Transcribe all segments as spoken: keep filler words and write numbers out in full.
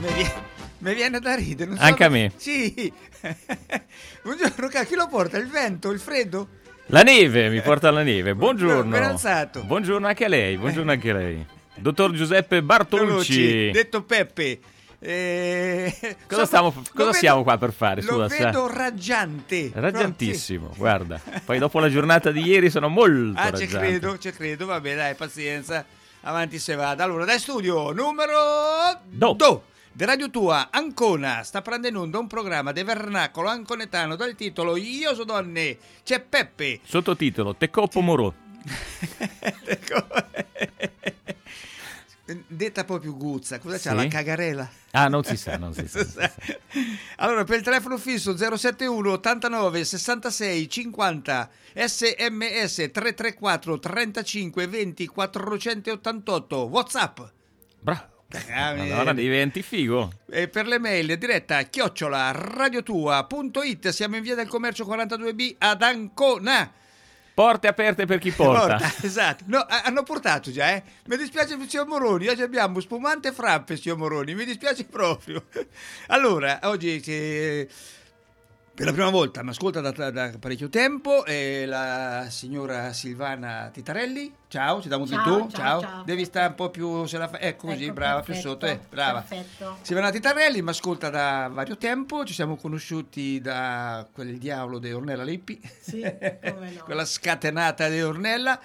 Mi viene da ridere. Non so Anche a me. Sì. Buongiorno, chi lo porta? Il vento, il freddo? La neve, mi porta la neve. Buongiorno. Ben alzato. Buongiorno anche a lei, buongiorno anche a lei. Dottor Giuseppe Bartolucci. Detto Peppe. Eh, cosa stiamo, cosa vedo, siamo qua per fare? Lo Scusa, vedo sa? raggiante. Raggiantissimo, no, sì. Guarda. Poi dopo la giornata di ieri sono molto ah, raggiante. ci credo, ci credo. Vabbè, dai, pazienza. Avanti se vada. Allora, dai studio numero due. De Radio Tua, Ancona, sta prendendo in onda un programma di vernacolo anconetano dal titolo Io so donne, c'è Peppe. Sottotitolo, Te coppo morò. Detta poi più guzza, cosa sì? c'ha la cagarela? Ah, non si sa, non si sa. Non si sa. Allora, per il telefono fisso zero sette uno ottantanove sessantasei cinquanta, sms tre tre quattro trentacinque venti quattrocentottantotto, WhatsApp. Bravo. Allora diventi figo. E per le mail diretta chiocciola radiotua punto it. Siamo in via del commercio quarantadue B ad Ancona. Porte aperte per chi porta. porta esatto. No, hanno portato già, eh. Mi dispiace per signor Moroni. Oggi abbiamo spumante frappe, signor Moroni. Mi dispiace proprio. Allora, oggi che per la prima volta mi ascolta da, da parecchio tempo è la signora Silvana Titarelli. Ciao, ci diamo di tu. Ciao, ciao. ciao. Devi stare un po' più se la fa... Ecco così, ecco, brava, perfetto, più sotto, eh, brava. Perfetto. Silvana Titarelli mi ascolta da vario tempo, ci siamo conosciuti da quel diavolo di Ornella Lippi. Sì, come no. Quella scatenata di Ornella,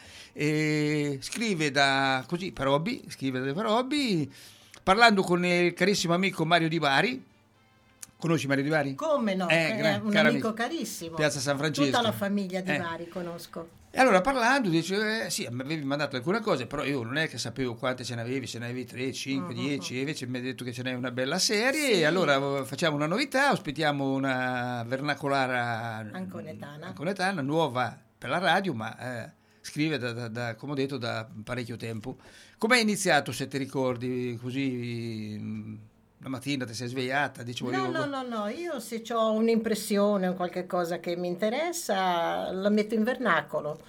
e scrive da così per hobby, scrive per hobby, parlando con il carissimo amico Mario Di Bari. Conosci Mario Di Bari? Come no, eh, è gra- un amico carissimo. Piazza San Francesco. Tutta la famiglia Di eh. Bari conosco. E allora parlando dice, eh, sì, mi avevi mandato alcune cose, però io non è che sapevo quante ce ne avevi, se ne avevi tre, cinque, dieci, uh-huh. Invece mi hai detto che ce n'è una bella serie, sì. E allora facciamo una novità, ospitiamo una vernacolare anconetana, anconetana nuova per la radio, ma eh, scrive, da, da, da, come ho detto, da parecchio tempo. Come hai iniziato, se ti ricordi, così... La mattina ti sei svegliata, dicevo no, io... No, no, no, io se ho un'impressione o qualche cosa che mi interessa la metto in vernacolo,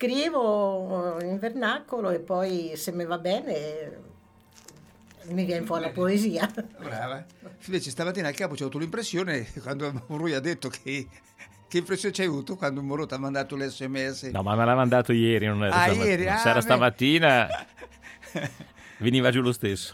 scrivo in vernacolo e poi se mi va bene mi viene fuori la poesia. Brava. Invece stamattina al capo c'ho avuto l'impressione, quando lui ha detto che... Che impressione ci hai avuto quando Moro ti ha mandato l'esse emme esse? No, ma me l'ha mandato ieri, non era ah, stamattina. Ieri, ah, se era stamattina veniva giù lo stesso.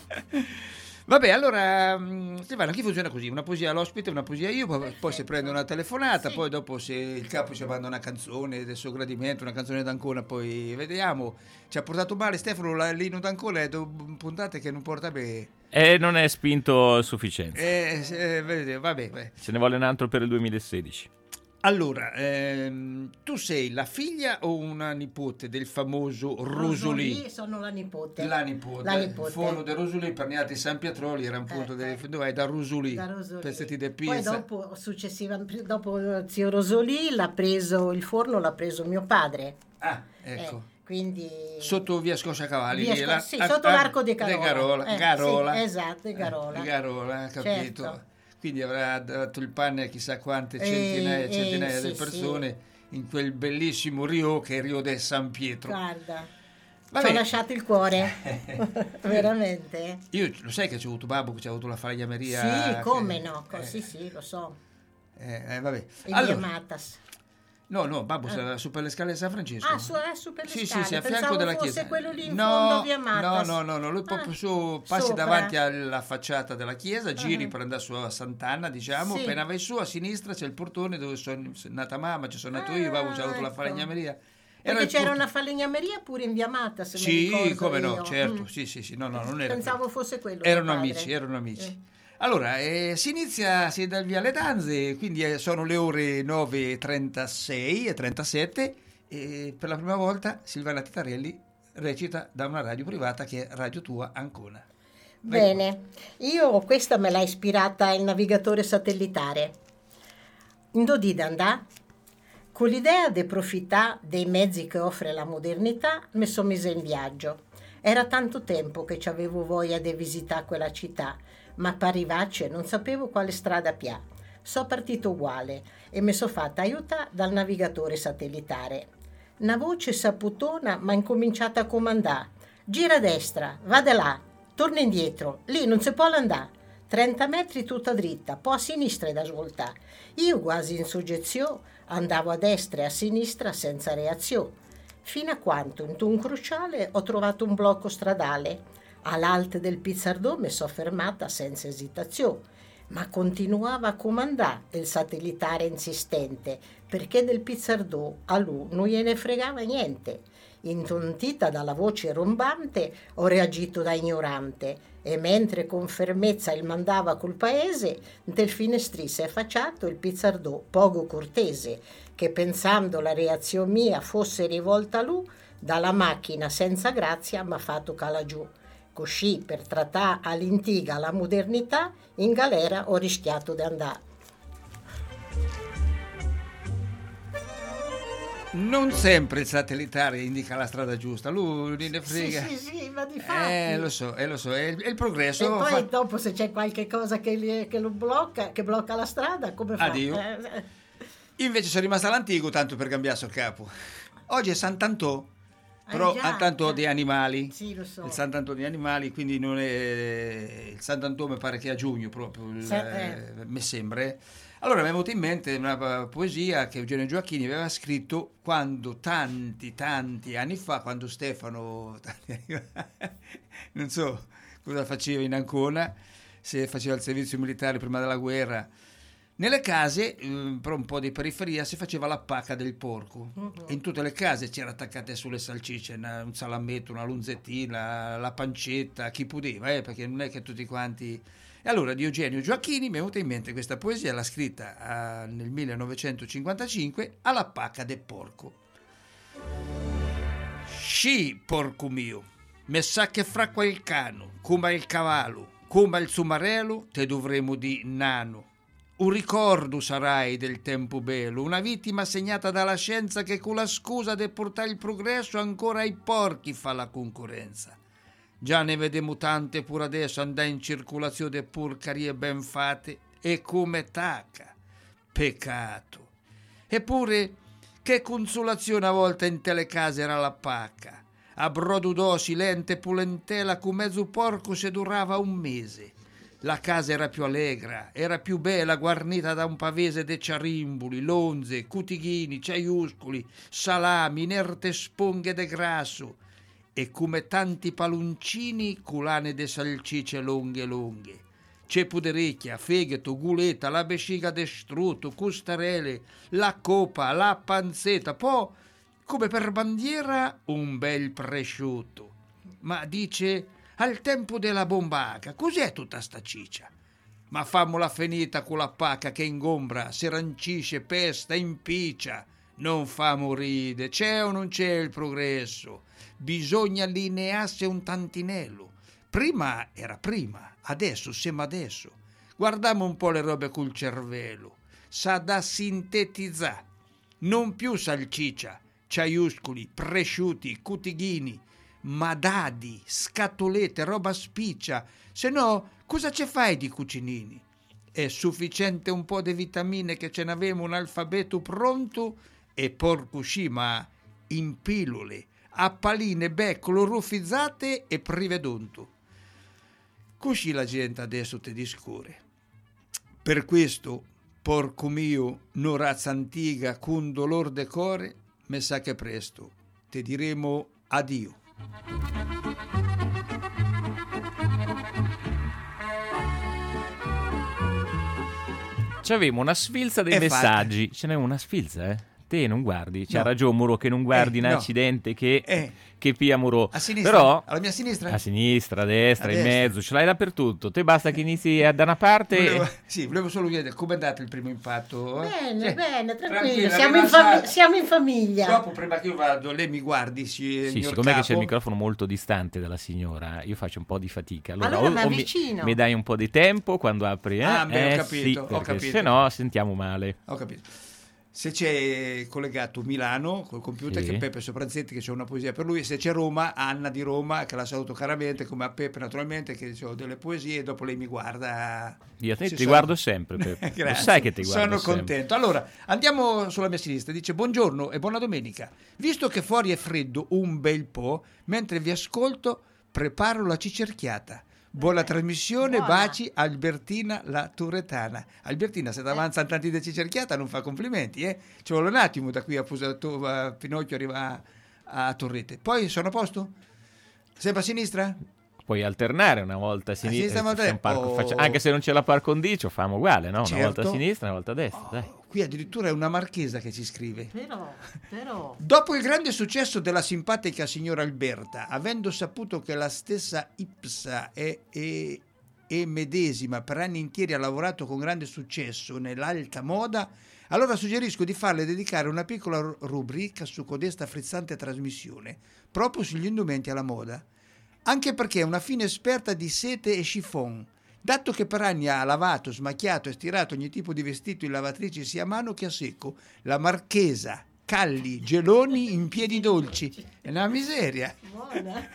Vabbè, allora, Silvana, chi funziona così? Una poesia all'ospite, una poesia io, poi, poi si prende una telefonata, sì. Poi dopo se il capo ci manda una canzone del suo gradimento, una canzone d'Ancona, poi vediamo. Ci ha portato male Stefano l'inno d'Ancona, è puntate che non porta bene. E non è spinto a sufficienza. Eh, eh, vabbè, vabbè. Ce ne vuole un altro per il duemilasedici. Allora, ehm, tu sei la figlia o una nipote del famoso Rosolì? Rosolì, sono la nipote. La nipote. La nipote. Il forno del Rosolì, perniati San Pietroli, era un punto eh, del... Dove è? Da Rosolì. Da Rosolì. Pezzetti di pizza. Poi dopo, successivamente, dopo zio Rosolì, l'ha preso il forno, l'ha preso mio padre. Ah, ecco. Eh, quindi... Sotto via Scosciacavalli. Via lì, Scos- la, sì, a, sotto a, l'arco di Carola. Garola. Eh, Garola. Sì, esatto, di Garola. Eh, Garola, capito. Certo. Quindi avrà dato il pane a chissà quante centinaia e centinaia eh, di sì, persone sì. In quel bellissimo Rio che è Rio del San Pietro. Guarda, Vabbè. ci ho lasciato il cuore, veramente. Io lo sai che c'è avuto babbo, che c'è avuto la falegnameria? Sì, come che... no, eh. sì sì, lo so. Eh, eh, vabbè. In allora, via Matas. No, no, babbo, ah. su per le scale di San Francesco. Ah, su, eh, su per le sì, scale. Sì, sì, a Pensavo fianco della fosse chiesa. quello lì in no, fondo via Matas. No, no, no, lui proprio ah, su, passi sopra. davanti alla facciata della chiesa, giri uh-huh. per andare su a Sant'Anna, diciamo, sì. Appena vai su a sinistra c'è il portone dove sono nata mamma, ci sono nato ah, io, babbo, c'è avuto ecco. la falegnameria. Perché c'era port... una falegnameria pure in via Matas, se sì, mi ricordo come no, io. certo, mm. sì, sì, sì, no, no, non era Pensavo quello. fosse quello. Erano amici, erano amici. Eh. Allora, eh, si inizia si dal Viale Danze, quindi eh, sono le ore nove e trentasei e trentasette e per la prima volta Silvana Titarelli recita da una radio privata che è Radio Tua Ancona. Bene, io questa me l'ha ispirata il navigatore satellitare. Indodì d'andà, con l'idea di approfittare dei mezzi che offre la modernità, mi sono mise in viaggio. Era tanto tempo che ci avevo voglia di visitare quella città, ma per arrivarci non sapevo quale strada pià. So partito uguale e mi sono fatta aiutare dal navigatore satellitare. Una voce saputona m'ha incominciato a comandare. Gira a destra, va da là, torna indietro, lì non si può andare. trenta metri tutta dritta, poi a sinistra e da svoltare. Io quasi in soggezione andavo a destra e a sinistra senza reazione, fino a quando in un cruciale ho trovato un blocco stradale. All'alte del Pizzardò mi sono fermata senza esitazione, ma continuava a comandare il satellitare insistente, perché del Pizzardò a lui non gliene fregava niente. Intontita dalla voce rombante, ho reagito da ignorante e mentre con fermezza il mandava col paese, del finestrì si è facciato il Pizzardò poco cortese, che pensando la reazione mia fosse rivolta a lui, dalla macchina senza grazia m'ha fatto cala giù. Così, per trattare all'intiga la modernità, in galera ho rischiato di andare. Non sempre il satellitare indica la strada giusta, lui ne frega. Sì, sì, sì, ma di fatti. Eh, lo so, eh, lo so, è il, è il progresso. E poi fa... dopo se c'è qualche cosa che, li, che lo blocca, che blocca la strada, come fa? Addio. Eh, Invece sono rimasta all'antico tanto per cambiarsi il capo. Oggi è Sant'Antò, però Eh, già, Sant'Antò già. dei animali. Sì, lo so. Il Sant'Antò degli animali, quindi non è il Sant'Antò, mi pare che è a giugno proprio, il, Sì, eh. eh, mi sembra. Allora mi è venuta in mente una poesia che Eugenio Gioacchini aveva scritto quando tanti tanti anni fa, quando Stefano tanti anni fa, non so cosa faceva in Ancona, se faceva il servizio militare prima della guerra. Nelle case, eh, per un po' di periferia, si faceva la pacca del porco. Uh-huh. In tutte le case c'era attaccate sulle salsicce, una, un salametto, una lunzettina, la pancetta, chi poteva, eh, perché non è che tutti quanti... E allora di Eugenio Gioacchini mi è venuta in mente questa poesia, l'ha scritta uh, nel millenovecentocinquantacinque, alla pacca del porco. Sci, porco mio, me sa che fra quel cano, come il cavallo, come il sumarello, te dovremo di nano. Un ricordo sarai del tempo bello, una vittima segnata dalla scienza che con la scusa di portare il progresso ancora ai porchi fa la concorrenza. Già ne vediamo tante pure adesso andare in circolazione porcarie ben fatte e come tacca. Peccato. Eppure che consolazione a volte in te le case era la pacca. A brodo d'osi lente pulentela con mezzo porco se durava un mese. La casa era più allegra, era più bella, guarnita da un pavese de ciarimbuli, lonze, cutighini, ciaiuscoli, salami, inerte sponghe de grasso e come tanti paluncini culane de salcicce lunghe lunghe. Cepu de ricchia, fegato, guleta, la besciga de strutto, custarelle, la copa, la panzetta, poi come per bandiera un bel prosciutto. Ma dice... al tempo della bombaca, cos'è tutta sta ciccia? Ma fammola finita con la pacca che ingombra, si rancisce, pesta, impiccia. Non fa morire, c'è o non c'è il progresso? Bisogna linearsi un tantinello. Prima era prima, adesso siamo adesso. Guardiamo un po' le robe col cervello. Sa da sintetizzare. Non più salciccia, ciaiuscoli, prosciutti, cutighini, ma dadi, scatolette, roba spiccia, se no cosa ci fai di cucinini? È sufficiente un po' di vitamine che ce n'avemo un alfabeto pronto e porco sci, ma in pillole, a paline, beccolo, ruffizzate e prive d'onto. Così la gente adesso te discorre. Per questo, porco mio, no razza antica, con dolor de core, me sa che presto te diremo addio. C'avevo una sfilza dei È messaggi. fatta. Ce n'è una sfilza, eh? Te non guardi. C'ha No. ragione Muro che non guardi Eh, in no. accidente che, Eh. che pia Muro. A sinistra? Però Alla mia sinistra? a sinistra, a destra, A in destra. mezzo, ce l'hai dappertutto. Te basta che inizi da una parte. Volevo, sì, volevo solo chiedere come è andato il primo impatto. eh? Bene, Cioè, bene, tranquillo, tranquilla, siamo in, rilassata. fami- siamo in famiglia. Dopo, prima che io vado, lei mi guardi, si, Sì, signor siccome che capo. c'è il microfono molto distante dalla signora, io faccio un po' di fatica. Allora, Allora, o- ma o mi, vicino. mi dai un po' di tempo quando apri, eh? Ah, beh, ho Eh, capito, sì, ho perché capito. se no sentiamo male. Ho capito. Se c'è collegato Milano col computer, Sì. che Peppe Sopranzetti, che c'è una poesia per lui, se c'è Roma, Anna di Roma, che la saluto caramente, come a Peppe naturalmente, che ho delle poesie, e dopo lei mi guarda. Io te- Ci ti sono- guardo sempre, Peppe. Lo Grazie. sai che ti guardo Sono sempre. contento. Allora, andiamo sulla mia sinistra. Dice: buongiorno e buona domenica. Visto che fuori è freddo un bel po', mentre vi ascolto, preparo la cicerchiata. Buona trasmissione, Buona. baci, Albertina la Turetana. Albertina, se ti avanza tanti deci cerchiata non fa complimenti, eh? Ci vuole un attimo da qui a, Pusato, a Pinocchio arriva a, a Torrete. Poi sono a posto? Sempre a sinistra? Puoi alternare una volta a sinistra, sinistra, una volta- parco, oh. faccia- anche se non c'è la par condicio, famo uguale, no? Una Certo. volta a sinistra, una volta a destra, Oh, dai. qui addirittura è una marchesa che ci scrive. Però, però... Dopo il grande successo della simpatica signora Alberta, avendo saputo che la stessa Ipsa e, e, e medesima per anni interi ha lavorato con grande successo nell'alta moda, allora suggerisco di farle dedicare una piccola ru- rubrica su codesta frizzante trasmissione, proprio sugli indumenti alla moda. Anche perché è una fine esperta di sete e chiffon, dato che per anni ha lavato, smacchiato e stirato ogni tipo di vestito in lavatrici sia a mano che a secco, la marchesa Calli Geloni in piedi dolci. È una miseria. Buona.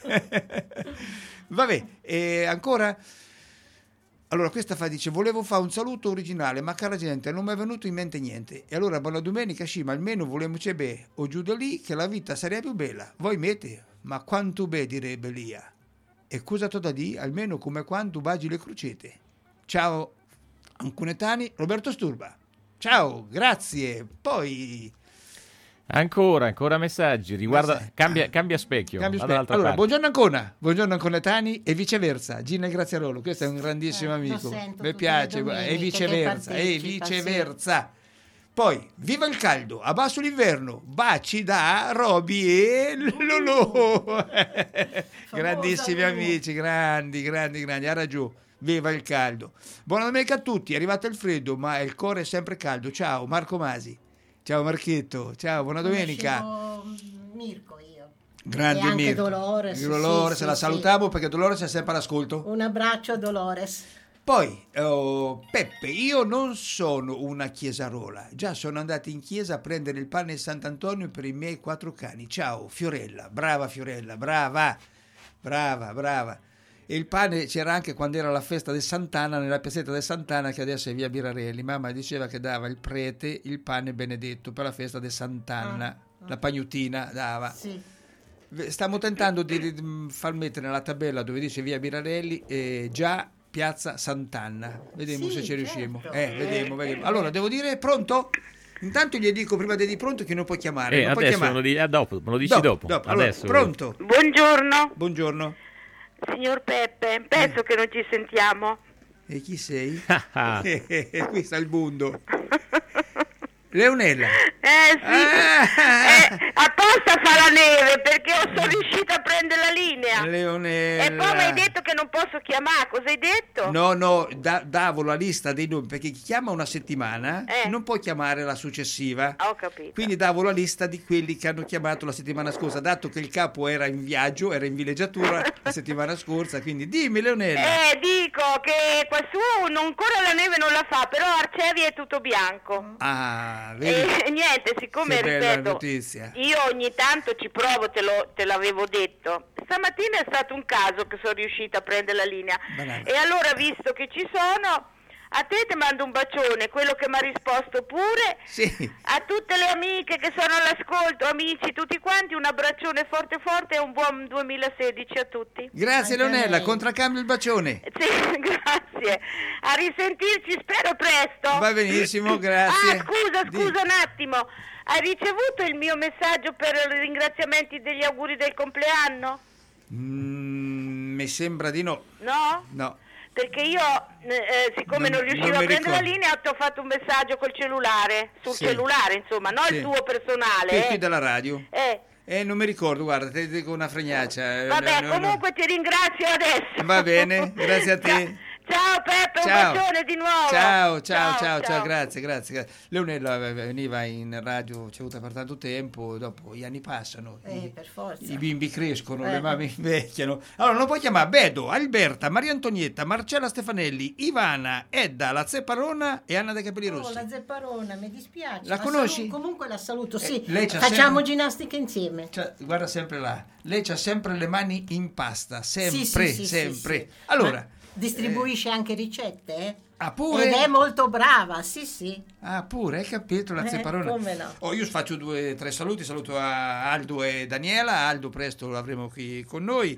Vabbè, e ancora... Allora questa fa, dice, volevo fare un saluto originale, ma cara gente, non mi è venuto in mente niente. E allora buona domenica, sì, ma almeno volemo c'è be, o giù da lì, che la vita sarebbe più bella. Voi mette, ma quanto be direbbe Lia. E cosa da di, almeno come quando bagi le crocete. Ciao, Ancunetani, Roberto Sturba. Ciao, grazie. Poi... Ancora, ancora messaggi. Riguarda, Messaggi. cambia, cambia specchio. Cambio vado specchio. dall'altra Allora, parte. buongiorno Ancona, buongiorno Anconetani e viceversa. Gina Graziarolo, questo è un grandissimo Eh, lo amico. sento Mi tutte piace, le guarda, e domeniche che viceversa, e partecipa, viceversa. Poi, viva il caldo, abbasso l'inverno, baci da Roby e Lolo. Grandissimi Lulu. amici, grandi, grandi, grandi, ha ragione. Viva il caldo. Buona domenica a tutti, è arrivato il freddo, ma il cuore è sempre caldo. Ciao, Marco Masi. Ciao Marchetto, ciao, buona domenica. Conoscevo Mirko io. Grande E anche Mirko. Dolores, sì, Dolores, sì, la sì. salutiamo perché Dolores è sempre all'ascolto. Un abbraccio a Dolores. Poi, oh, Peppe, io non sono una chiesarola. Già sono andato in chiesa a prendere il pane di Sant'Antonio per i miei quattro cani. Ciao, Fiorella. Brava Fiorella, brava, brava, brava. E il pane c'era anche quando era la festa di Sant'Anna, nella piazzetta di Sant'Anna, che adesso è via Birarelli. Mamma diceva che dava il prete il pane benedetto per la festa di Sant'Anna. Ah, ah. La pagnutina dava. Sì. Stiamo tentando di, di far mettere nella tabella dove dice via Birarelli eh, già piazza Sant'Anna. Vediamo Sì, se ci riusciamo. certo. Eh, vediamo, vediamo. Allora, devo dire pronto? Intanto gli dico prima di dire pronto che non può chiamare. Eh, non può adesso chiamare. me lo, di- ah, dopo, me lo dici dopo. Allora, Adesso. pronto? Buongiorno, Buongiorno. signor Peppe, penso che non ci sentiamo. E chi sei? Ah, Qui sta il bundo. Leonella. Eh sì, Ah! eh, apposta fa la neve perché sono riuscita a prendere la linea. Leonella. E poi mi hai detto che non posso chiamare, cosa hai detto? No, no, da- davo la lista dei nomi perché chi chiama una settimana Eh. non può chiamare la successiva. Ho capito. Quindi davo la lista di quelli che hanno chiamato la settimana scorsa, dato che il capo era in viaggio, era in villeggiatura la settimana scorsa. Quindi dimmi, Leonella. Eh, dico che qua su non, ancora la neve non la fa, però Arcevi è tutto bianco. Ah, vedi? E niente, siccome Che bella ripeto, notizia. io ogni tanto ci provo, te, lo, te l'avevo detto. Stamattina è stato un caso che sono riuscita a prendere la linea. Banale. E allora, visto che ci sono, a te ti mando un bacione, quello che mi ha risposto pure. Sì. A tutte le amiche che sono all'ascolto, amici tutti quanti, un abbraccione forte forte e un buon duemilasedici a tutti. Grazie, Anche a Leonella, lei. contraccambio il bacione. Sì, grazie. A risentirci, spero presto. Va benissimo, grazie. Ah, scusa, Di- scusa un attimo. Hai ricevuto il mio messaggio per i ringraziamenti degli auguri del compleanno? Mm, mi sembra di no. No? No. Perché io, eh, siccome Non- non, riuscivo non a mi prendere la ricordo. linea, ti ho fatto un messaggio col cellulare, sul Sì. cellulare, insomma, non Sì. il tuo personale. Qui, eh. qui dalla radio. Eh. Eh, non mi ricordo, guarda, ti dico una fregnaccia. Eh, Vabbè, no, no, no. comunque ti ringrazio adesso. Va bene, grazie a te. Ciao, ciao Peppe, Ciao. un bacione di nuovo. Ciao, ciao, ciao, ciao, grazie, grazie. grazie. Leonella veniva in radio, ci ha avuto per tanto tempo, dopo gli anni passano, Eh, i, per forza. i bimbi crescono, Eh. le mamme invecchiano. Allora, non puoi chiamare Bedo, Alberta, Maria Antonietta, Marcella Stefanelli, Ivana, Edda, la Zepparona e Anna dei Capelli Oh, Rossi. la Zepparona, mi dispiace. La conosci? salu- comunque la saluto, Eh, sì. lei c'ha Facciamo sempre- ginnastica insieme. Cioè, guarda sempre là, lei c'ha sempre le mani in pasta, sempre, Sì, sì, sì, sempre. sì, sì. Allora, Ma distribuisce anche ricette, eh? ah, pure? Ed è molto brava, sì, sì. Ah, pure, hai capito la Eh, Zepparona? come no. Oh, io faccio due, tre saluti, saluto a Aldo e Daniela, Aldo presto lo avremo qui con noi,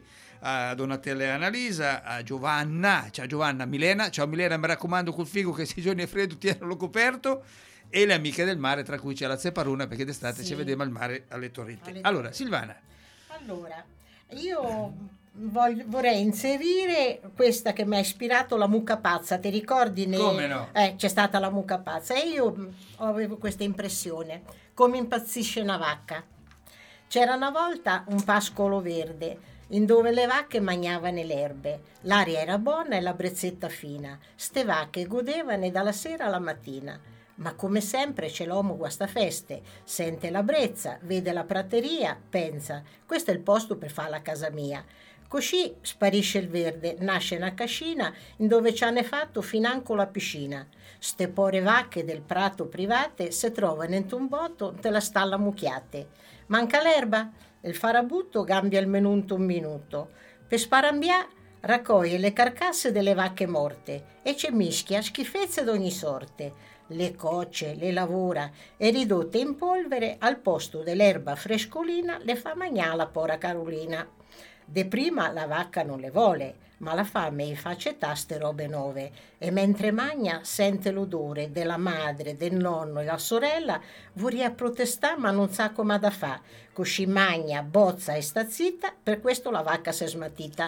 a Donatella e Annalisa, a Giovanna, ciao Giovanna, Milena, ciao Milena, mi raccomando col figo che se i giorni è freddo tienilo coperto, e le amiche del mare, tra cui c'è la Zeparuna, perché d'estate Sì. ci vediamo al mare alle Torrette. Alle Allora, Torrette. Silvana. Allora, io voglio- vorrei inserire questa che mi ha ispirato, la mucca pazza. Ti ricordi? Ne- Come no? Eh, c'è stata la mucca pazza e io mh, avevo questa impressione, come impazzisce una vacca. C'era una volta un pascolo verde in dove le vacche mangiavano le erbe. L'aria era buona e la brezzetta fina. Ste vacche godevano dalla sera alla mattina. Ma come sempre c'è l'uomo guastafeste, sente la brezza, vede la prateria, pensa, questo è il posto per fare la casa mia. Così sparisce il verde, nasce una cascina in dove ci hanno fatto financo la piscina. Ste pore vacche del prato private se trovano in un botto te la stalla mucchiate. Manca l'erba? Il farabutto cambia il menù in un minuto. Per sparambià raccoglie le carcasse delle vacche morte e ci mischia schifezze d'ogni sorte. Le cocce, le lavora e ridotte in polvere al posto dell'erba frescolina le fa mangiare la pora Carolina. De prima la vacca non le vuole, ma la fame gli fa accettare ste robe nuove e mentre magna sente l'odore della madre, del nonno e la sorella, vorrà protestare ma non sa come da fa. Così magna, bozza e sta zitta, per questo la vacca si è smatita.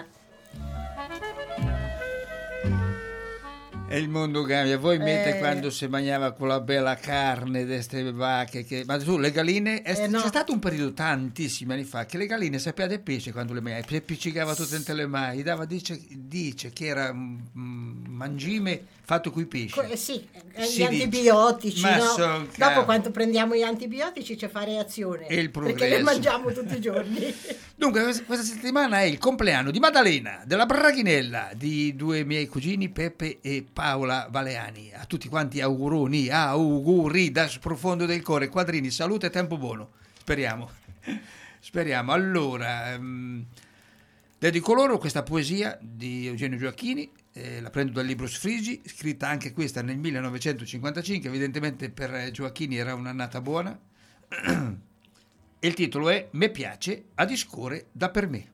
E il mondo cambia. Voi mette Eh. quando si mangiava con la bella carne di queste vacche. Che... Ma tu, le galline, è... Eh, no. c'è stato un periodo tantissimi anni fa che le galline sapevano del pesce quando le mangiavi, si appiccicava tutto in le mani, dava, dice, dice che era un un mangime fatto coi pesci. Co- eh sì, eh, Si gli dice. antibiotici, Ma no? son Dopo cavoli. quando prendiamo gli antibiotici ci fa reazione. E il perché progresso. le mangiamo tutti i giorni. Dunque, questa- questa settimana è il compleanno di Maddalena, della Braghinella, di due miei cugini Peppe e Paola Valeani. A tutti quanti auguroni, auguri da profondo del cuore, quadrini, salute e tempo buono. Speriamo. Speriamo. Allora, ehm, dedico loro questa poesia di Eugenio Gioacchini, eh, la prendo dal libro Sfrigi, scritta anche questa nel millenovecentocinquantacinque, evidentemente per Gioacchini era un'annata buona. E il titolo è Me piace a discorre da per me.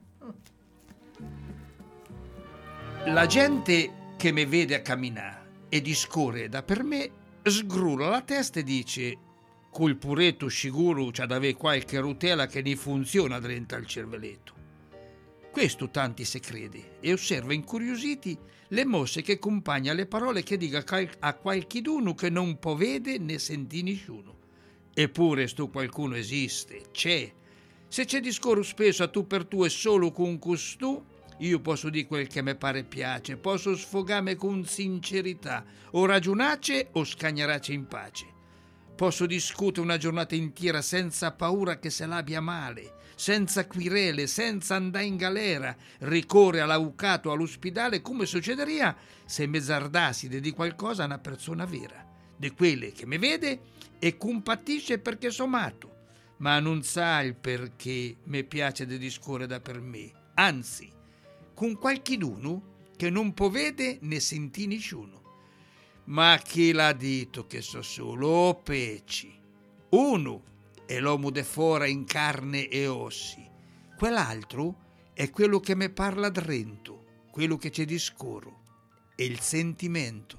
La gente che me vede a camminare e discorre da per me sgrulla la testa e dice col puretto sicuro c'ha da avere qualche rutela che ne funziona dentro al cervelletto. Questo tanti se crede e osserva incuriositi le mosse che accompagna le parole che dica a qualchiduno che non può vede né senti nessuno. Eppure sto qualcuno esiste, c'è. Se c'è discorso spesso a tu per tu e solo con costù, io posso dire quel che mi pare piace, posso sfogarmi con sincerità, o ragionace o scagnarace in pace. Posso discutere una giornata intera senza paura che se l'abbia male, senza quirele, senza andare in galera, ricorre all'avvocato, all'ospedale, come succederia se mezzardassi di qualcosa a una persona vera, di quelle che mi vede e compatisce perché sono matto, ma non sa il perché mi piace di discorrere da per me, anzi, con qualchiduno che non può vede né senti nessuno. Ma chi l'ha detto che so solo o peci? Uno è l'uomo de fora in carne e ossi, quell'altro è quello che me parla drento, quello che c'è discorro, è il sentimento.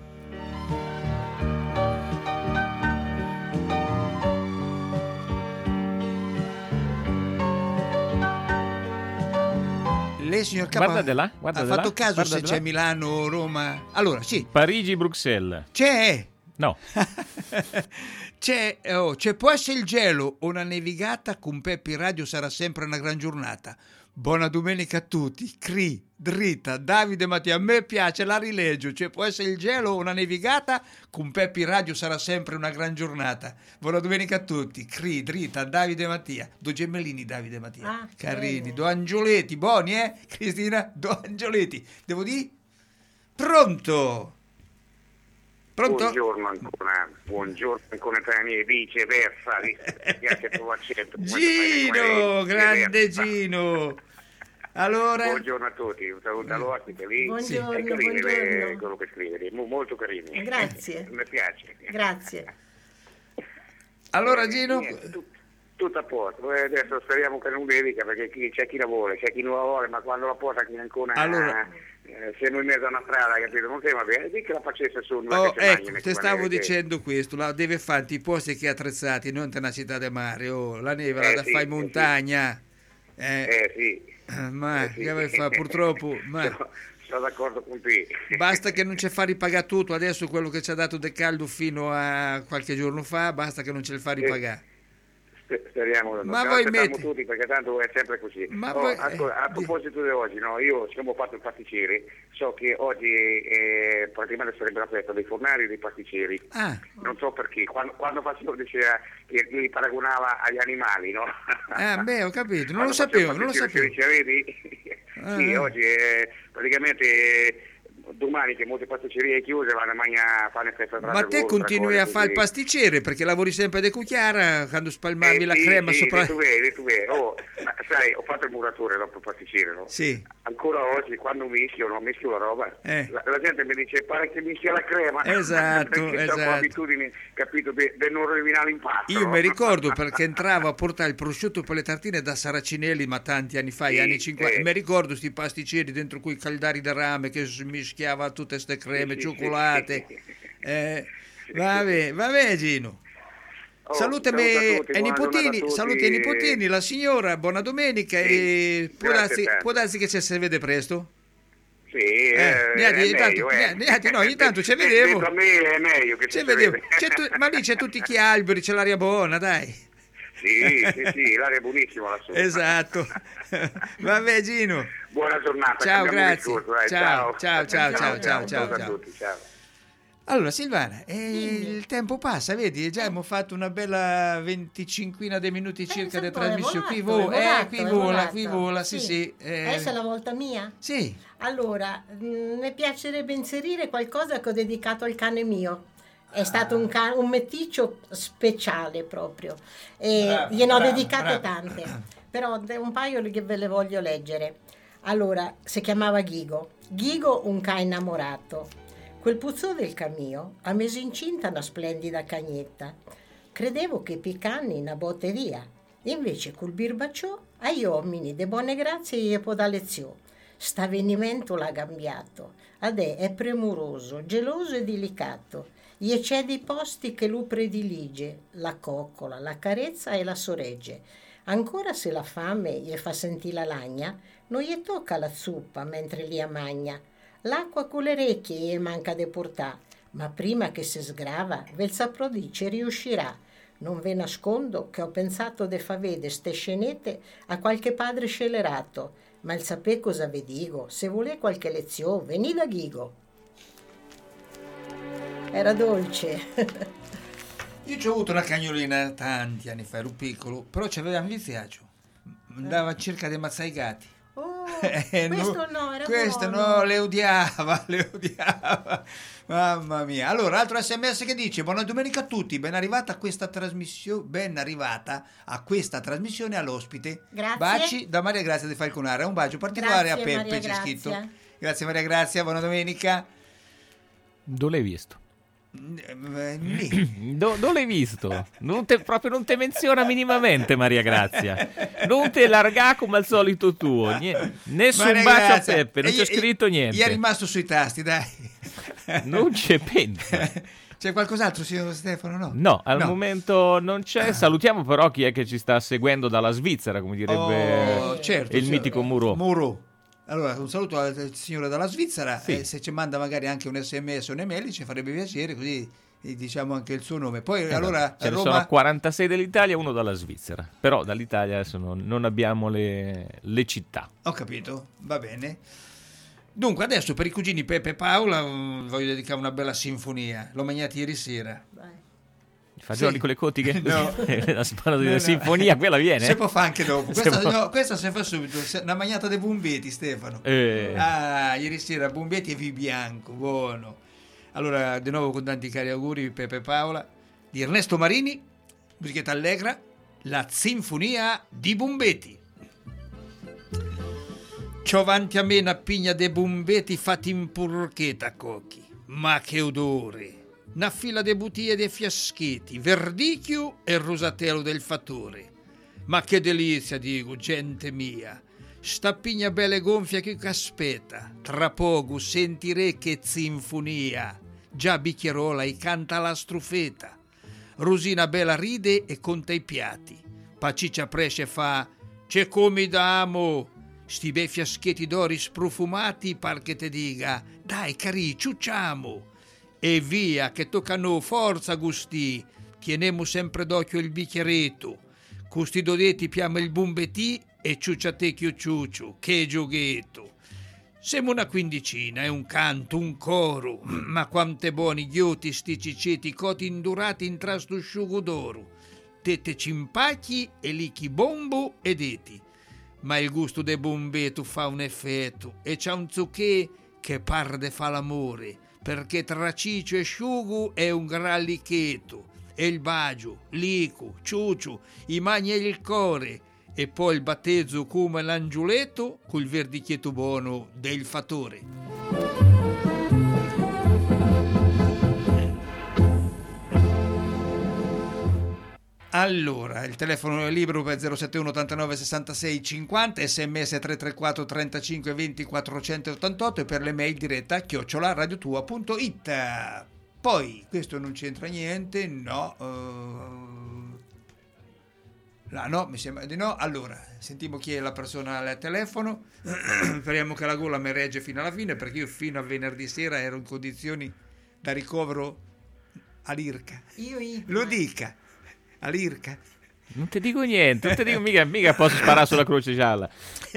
Lei, signor Capo, Guarda di là, guarda ha di fatto là, caso guarda se di c'è là. Milano, Roma? Allora, sì, Parigi-Bruxelles. c'è. No. c'è, oh, c'è può essere il gelo o una nevicata, con Peppi Radio sarà sempre una gran giornata. Buona domenica a tutti. Cri, dritta, Davide Mattia, a me piace, la rileggio. C'è può essere il gelo o una nevicata, con Peppi Radio sarà sempre una gran giornata. Buona domenica a tutti. Cri, dritta, Davide Mattia. Do gemellini Davide Mattia. Ah, Carini, bene. do angioletti, buoni, eh? Cristina, do angioletti. Devo dire? Pronto? Pronto? Buongiorno ancora, buongiorno ancora tra me e viceversa, mi piace il tuo accento. Gino, grande Gino. Allora, Buongiorno a tutti, un saluto all'ospite lì. Buongiorno, È carino le- buongiorno. quello che scrive, mo- molto carino. Grazie. Mi piace. Grazie. allora Gino, Niente, tu- Tutto a posto, eh, adesso speriamo che non dedica, perché chi, c'è chi la vuole, c'è chi non la vuole, ma quando la porta chi ancora allora, eh, siamo in mezzo a una strada, capito? Non tema bene, di che la facesse su. Oh, ecco, ti stavo dicendo questo, la deve fare i posti che attrezzati, non te una città del mare, oh, la neve la eh, da sì, fai in montagna. Eh, eh sì. Ma eh, sì. che vuoi fare? Purtroppo, ma... Sono, sono d'accordo con te. Basta che non ci fa ripagare tutto, adesso quello che ci ha dato De Caldo fino a qualche giorno fa, basta che non ce le fa ripagare. Speriamo, ma non voi aspettiamo metti... tutti, perché tanto è sempre così. Ma oh, voi... a, a proposito di oggi, no, io siccome ho fatto il pasticcere, so che oggi eh, praticamente sarebbe la festa dei fornari e dei pasticceri. Ah. Non so perché, quando, quando facevo diceva che li paragonava agli animali, no? Ah, beh, ho capito, non Quando lo sapevo, non lo sapevo. sapevo. Vedi? Ah. Sì, oggi è praticamente... domani che molte pasticcerie chiuse vanno a mangiare, fanno festa tra ma te loro, continui a fare il così. pasticcere perché lavori sempre de cucchiara quando spalmavi eh, la sì, crema sì, sopra. Tu vedi, tu vedi. Oh, sai, ho fatto il muratore dopo il pasticcere, no? Sì. Ancora oggi quando mischio, no, mischio la roba, eh. la, la gente mi dice pare che mischia la crema. Esatto, perché esatto. ho abitudini, capito, per non rovinare l'impasto. Io no? mi ricordo perché entravo a portare il prosciutto per le tartine da Saracinelli, ma tanti anni fa, sì, gli anni cinquanta. eh. Mi ricordo sti pasticceri dentro quei caldari da rame che si mischiava tutte queste creme, sì, sì, cioccolate. sì. Eh, vabbè, vabbè Gino. Oh, Salutami saluto a tutti, ai buona giornata nipotini, a tutti. saluti ai nipotini, la signora, buona domenica Sì, e può grazie darsi, tanto. può darsi che ci si vede presto? Sì, eh, niente, è intanto- meglio, eh. niente, no, ogni tanto ci Eh, vedevo. dentro a me è meglio che Ci si vedevo. vede. C'è tu- ma lì c'è tutti gli alberi, c'è l'aria buona, dai. Sì, sì, sì, l'aria è buonissima lassù. Esatto. Vabbè Gino. Buona giornata. Ciao, cambiamo grazie. discorso, dai, Ciao, ciao, ciao, ciao, ciao, ciao, ciao, a ciao. tutti, ciao. Allora Silvana, eh, il tempo passa, vedi, già abbiamo fatto una bella venticinquina di minuti circa di Pensa un po', è trasmissione. Qui volato, vola, è eh, volato, qui è vola, volato. qui vola, sì, sì. eh. Adesso è la volta mia? Sì. Allora, mh, mi piacerebbe inserire qualcosa che ho dedicato al cane mio. È stato un, ca- un meticcio speciale proprio. E Brava, gliene ho brava, dedicate brava. tante, però de- un paio che ve le voglio leggere. Allora, si chiamava Ghigo. Ghigo, un cane innamorato. Quel puzzò del camio ha messo incinta una splendida cagnetta. Credevo che piccanni una botteria. Invece col birbacciò ai uomini de buone grazie gli può da lezione. St'avvenimento l'ha cambiato. Adè è premuroso, geloso e delicato. Gli c'è dei posti che lui predilige, la coccola, la carezza e la sorregge. Ancora se la fame gli fa sentire la lagna, non gli tocca la zuppa mentre li ammagna. L'acqua con le orecchie gli manca de portà, ma prima che si sgrava, vel saprò dice riuscirà. Non ve nascondo che ho pensato de fa vede ste scenette a qualche padre scellerato, ma il sapè cosa ve dico, se vuole qualche lezione, veni da Ghigo. Era dolce. Io ci ho avuto una cagnolina tanti anni fa, ero piccolo, però c'aveva un viziaggio. Andava cerca di ammazzare i gatti. Oh, Eh, questo no, era questo buono. no, le odiava, le odiava. Mamma mia. Allora, altro sms che dice: buona domenica a tutti, ben arrivata a questa trasmissione, ben arrivata a questa trasmissione all'ospite. Grazie. Baci da Maria Grazia di Falconara. Un bacio particolare Grazie, a Peppe, Maria c'è Grazia. scritto. Grazie Maria Grazia, buona domenica. Dove l'hai visto? Eh, lì. Do- dove l'hai visto? Non te, proprio non te menziona minimamente Maria Grazia. Non te larga come al solito tuo. Nie- nessun Maria bacio Grazia. a Peppe, non E c'è gli- scritto Gli è niente. rimasto sui tasti, dai. Non c'è pensa. C'è qualcos'altro, signor Stefano? No, No, al momento non c'è. Salutiamo però chi è che ci sta seguendo dalla Svizzera, come direbbe Oh, certo, il certo. mitico Muro. Muro. Allora, un saluto al signore dalla Svizzera. Sì. E se ci manda magari anche un sms o un'email ci farebbe piacere, così gli diciamo anche il suo nome. Poi allora Ce a ne Roma... sono quarantasei dell'Italia, uno dalla Svizzera. Però dall'Italia adesso non, non abbiamo le, le città. Ho capito, va bene. Dunque, adesso per i cugini Peppe e Paola um, voglio dedicare una bella sinfonia. L'ho mangiata ieri sera. Vai. Fagioli Sì. con le cotiche? No. La spalla No, della no. sinfonia, quella viene? Se può fare anche dopo. Se Questa, può- no, questa si fa subito. Se- Una magnata dei bombetti, Stefano. Eh. Ah, ieri sera bombetti e vi bianco, buono. Allora, di nuovo con tanti cari auguri, Peppe e Paola, di Ernesto Marini, musichetta allegra, la sinfonia di bombetti. C'ho avanti a me una pigna de bombetti fatti in purchetta cocchi, ma che odore! Una fila de bottiglie de fiaschetti, verdicchio e rosatello del fattore. Ma che delizia, dico, gente mia. Sta pigna bella gonfia che aspetta. Tra poco sentirei che zinfonia. Già bicchierola e canta la strufeta. Rosina bella ride e conta i piatti. Paciccia presce fa: c'è come damo. Sti bei fiaschetti d'ori sprofumati par che te diga: dai cari, ciucciamo. E via, che toccano forza gusti. Tienemo sempre d'occhio il bicchieretto. Custi dodetti piama il bumbetì e ciucciatecchio ciuccio, che giochetto. Siamo una quindicina, è un canto, un coro, ma quante buoni ghiotti sti ciceti coti indurati in trasto sciugo d'oro. Tette cimpacchi e lichi bombo ed eti. Ma il gusto del bombetto fa un effetto e c'ha un zucchè che parde fa l'amore, perché tra ciccio e sciugo è un gran lichetto. E il bagio, lico, ciuccio, i magni e il core, e poi il battezzo come l'angioletto col verdicchietto buono del fattore. Allora, il telefono è libero per zero sette uno ottantanove sessantasei cinquanta, sms tre tre quattro trentacinque venti quattrocentottantotto e per le mail diretta chiocciola radiotua punto it. Poi, questo non c'entra niente, no, uh, no, no, mi sembra di no. Allora, sentiamo chi è la persona al telefono, speriamo che la gola mi regge fino alla fine, perché io fino a venerdì sera ero in condizioni da ricovero all'Irca. Io, io. Lo dica, all'Irca. Non ti dico niente, non ti dico mica, mica posso sparare sulla croce gialla.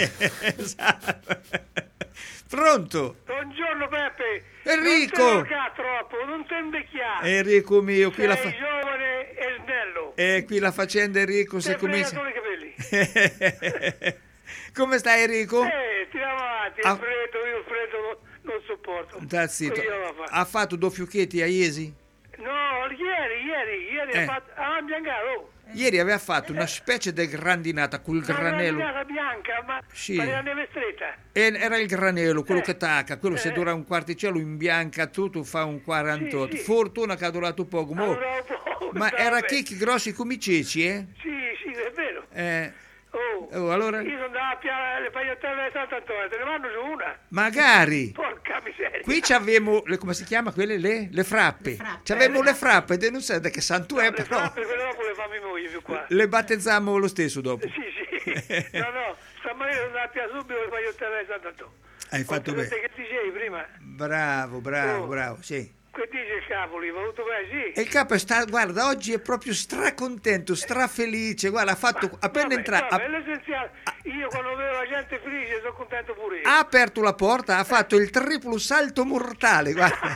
Esatto. Pronto? Buongiorno Peppe. Enrico. Non ti troppo, non ti invecchiare. Enrico mio, qui Sei la fa... giovane e snello. Eh, qui la faccenda Enrico se comincia... Con i capelli. Come stai Enrico? Eh, tiriamo avanti, Ah. il freddo, io il freddo non, non sopporto. Sta zitto. Io lo fa. Ha fatto due fiocchetti a Iesi? No, ieri, ieri, ieri Eh. ha fatto... Ah, biancato. Ieri aveva fatto una specie di grandinata col granello. Una bianca, ma Sì. pareva neve stretta. E era il granello, quello Eh. che tacca, quello se Eh. dura un quarticello in bianca tutto fa un quarantotto. Sì, sì. Fortuna che ha durato poco. mo. Allora, boh, Ma sta era bene. chicchi grossi come i ceci, eh? Sì, sì, è vero. Eh, Oh, oh, allora? io sono andato a piare le pagliettelle di Sant'Antonio, te ne vanno su una. Magari. Porca miseria. Qui c'avevamo, le, come si chiama quelle? Le, le frappe. Le frappe. C'avevamo le frappe, e non sai da che santo è, Le però frappe, quelle dopo le fa mia moglie più qua. le battezzammo lo stesso dopo. Sì, sì. No, no, stamattina sono andato a piare subito le pagliettelle di Sant'Antonio. Hai fatto bene. Che dicevi prima? Bravo, bravo, Oh. bravo, sì. Che dice il capo lì? Voluto bene, E sì. il capo sta, guarda, oggi è proprio stracontento, strafelice, guarda, ha fatto, appena Vabbè, entrato, vabbè, è l'essenziale. Io quando vedo la gente felice sono contento pure io. ha aperto la porta, ha fatto il triplo salto mortale, guarda.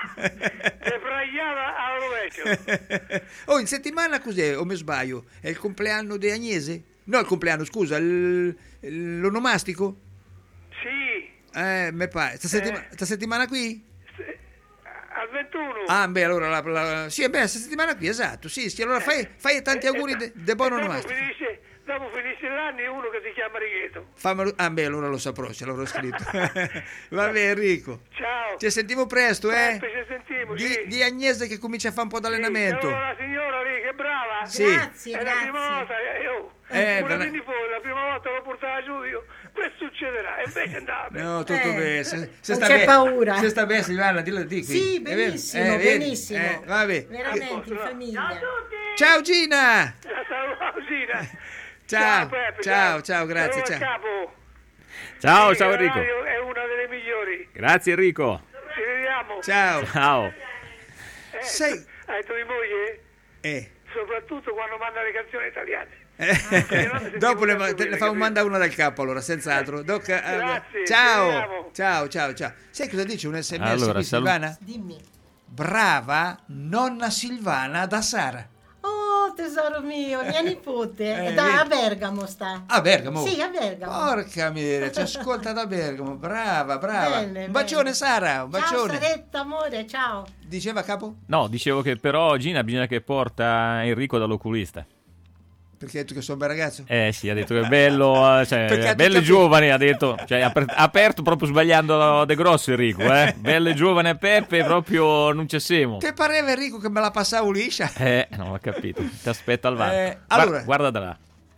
E fragliava alla rovescio. Oh, in settimana cos'è, o mi sbaglio? È il compleanno di Agnese? No, il compleanno, scusa, il- l'onomastico? Sì, Eh, me pare, sta, settima- Eh. sta settimana qui? al ventuno. Ah, beh, allora, la, la- sì, beh, sta settimana qui, esatto, sì, sì, allora fai, fai tanti auguri E- de, e- de buon e dopo onomastico. finisce, dopo finisce l'anno e uno che si chiama Righetto. Fammelo, ah, beh, allora lo saprò, ce l'avrò scritto. Va bene, Enrico. Ciao. Ci sentiamo presto, eh? Peppe, ci sentiamo, Di, sì. di Agnese che comincia a fare un po' d'allenamento. Sì, la signora lì, che brava. Sì. Grazie, È la prima grazie. volta, eh, oh, Eh, una beh, di nipote, la prima volta l'ho portata giù io, questo succederà, e invece andava bene. No, tutto Eh, bene. Se, se non sta c'è bene, paura. Se sta bene, Silvana, dillo di qui. Sì, È vero? benissimo, Eh, vedi? benissimo. Eh, vabbè. Veramente, in famiglia. Ciao Gina! La salutatina. Ciao, Peppe, ciao, ciao, grazie, Saluto il ciao. capo. Ciao, Sì, ciao la Enrico. radio è una delle migliori. Grazie Enrico. Ci vediamo. Ciao. Ciao. Eh, Sei- Hai tua moglie? Eh. Soprattutto quando manda le canzoni italiane. Eh, dopo le, te ne fa un manda una dal capo allora senz'altro. Doc, eh, Grazie, ci ciao vediamo. ciao ciao ciao. Sai cosa dice un sms Allora, qui, salu- Silvana? Dimmi. Brava nonna Silvana da Sara. Oh, tesoro mio, mia nipote. Eh, da, vedi? a Bergamo sta. A Bergamo? Sì, a Bergamo. Porca miseria, ci ascolta da Bergamo. Brava, brava. Bene, un bacione bene. Sara, un Ciao bacione. Saretta, amore, ciao. Diceva capo? No, dicevo che però Gina bisogna che porta Enrico dall'oculista. Perché hai detto che sono un bel ragazzo? Eh sì, ha detto che è bello, eh, cioè, Perché ha bello e detto- giovane, ha detto, cioè, ha aper- ha aperto proprio sbagliando de grosso Enrico, eh. Bello e giovane a Peppe, proprio non c'è semo. Ti pareva Enrico che me la passavo liscia? Eh, non ho capito, ti aspetto al varo. Eh, Guarda- allora. guarda da là.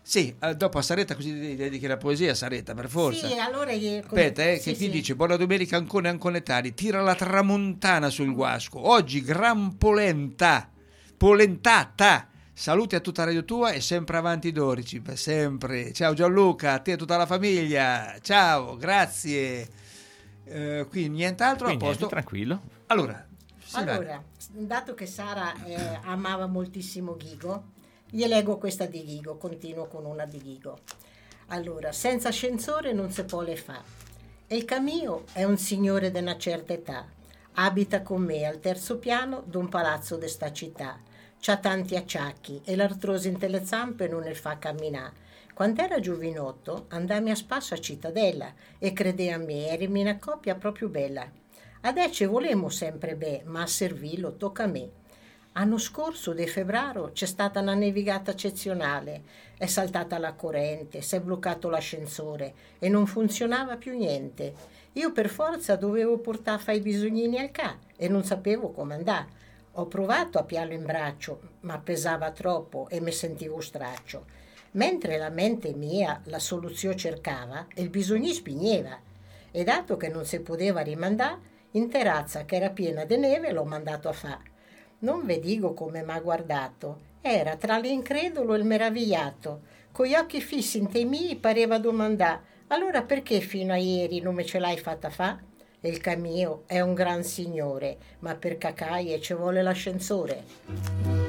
Sì, eh, dopo a Saretta così dedichi la poesia a Saretta, per forza. Sì, allora gli- Aspetta, eh, sì, che qui sì. dice buona domenica Ancone Anconetani, tira la tramontana sul guasco, oggi gran polenta, polentata, saluti a tutta Radio Tua e sempre avanti Dorici, per sempre, ciao Gianluca, a te e tutta la famiglia, ciao, grazie, eh, qui nient'altro, Quindi, a posto, niente, tranquillo. allora, Silvana. Allora, dato che Sara eh, amava moltissimo Ghigo, gli leggo questa di Ghigo, continuo con una di Ghigo. Allora, senza ascensore non si può le fa. E il Camillo è un signore di una certa età. Abita con me al terzo piano d'un palazzo de sta città. C'ha tanti acciacchi e l'artrosi in le zampe non ne fa camminare. Quando era giovinotto andammi a spasso a Cittadella e crede a me, eri una coppia proprio bella. Adesso volemo sempre bene, ma a servirlo tocca a me. Anno scorso, di febbraio, c'è stata una nevicata eccezionale. È saltata la corrente, si è bloccato l'ascensore e non funzionava più niente. Io per forza dovevo portare a fare i bisognini al ca e non sapevo come andare. Ho provato a piarlo in braccio, ma pesava troppo e mi sentivo straccio. Mentre la mente mia la soluzione cercava, il bisogni spigneva. E dato che non si poteva rimandare, in terrazza che era piena di neve l'ho mandato a fare. Non ve dico come m'ha guardato, era tra l'incredulo e il meravigliato, con gli occhi fissi in te miei pareva domandà, allora perché fino a ieri non me ce l'hai fatta fa? E il Camillo è un gran signore, ma per cacaie ci vuole l'ascensore.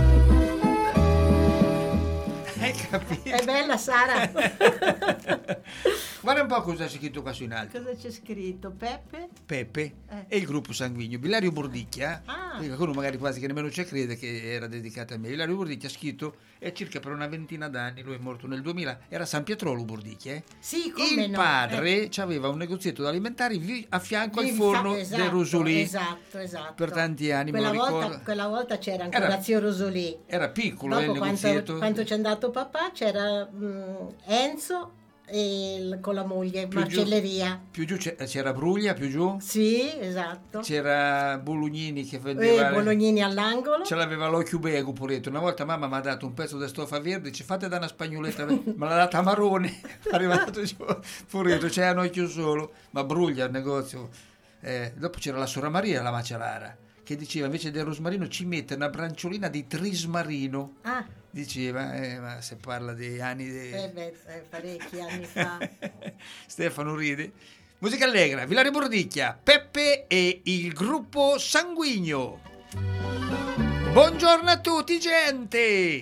Hai capito? È bella Sara? Guarda un po' cosa c'è scritto qua su in alto. Cosa c'è scritto? Peppe? Peppe Eh. e il gruppo sanguigno. Bilario Bordicchia, Ah. perché qualcuno magari quasi che nemmeno ci crede che era dedicata a me. Bilario Bordicchia ha scritto, è circa per una ventina d'anni, lui è morto nel duemila, era San Pietrolo Bordicchia. Eh? Sì, come Il no? padre aveva un negozietto alimentari vi- a fianco al Infa- forno esatto, del Rosolì. Esatto, esatto. Per tanti anni, me Quella lo volta, ricordo. quella volta c'era ancora Era- zio Rosolì. Era piccolo eh, il Dopo quando, negozietto. quando c'è andato papà c'era mm, Enzo e il- con la moglie, Più giù- macelleria. Più giù c'è- c'era Bruglia, più giù Sì, esatto. c'era Bolognini che E vendeva... Bolognini all'angolo. Ce l'aveva l'occhio bego, poretto. Una volta mamma mi ha dato un pezzo di stoffa verde, dice fate da una spagnoletta, me l'ha data marrone, è arrivato giù, poretto, c'è un occhio solo, ma Bruglia il negozio. Eh, dopo c'era la Sora Maria, la macelara, che diceva invece del rosmarino ci mette una branciolina di trismarino. Ah, Diceva, eh, ma se parla dei anni... dei- eh beh, eh, parecchi anni fa. Stefano ride. Musica allegra, Villario Bordicchia, Peppe e il gruppo sanguigno. Buongiorno a tutti, gente.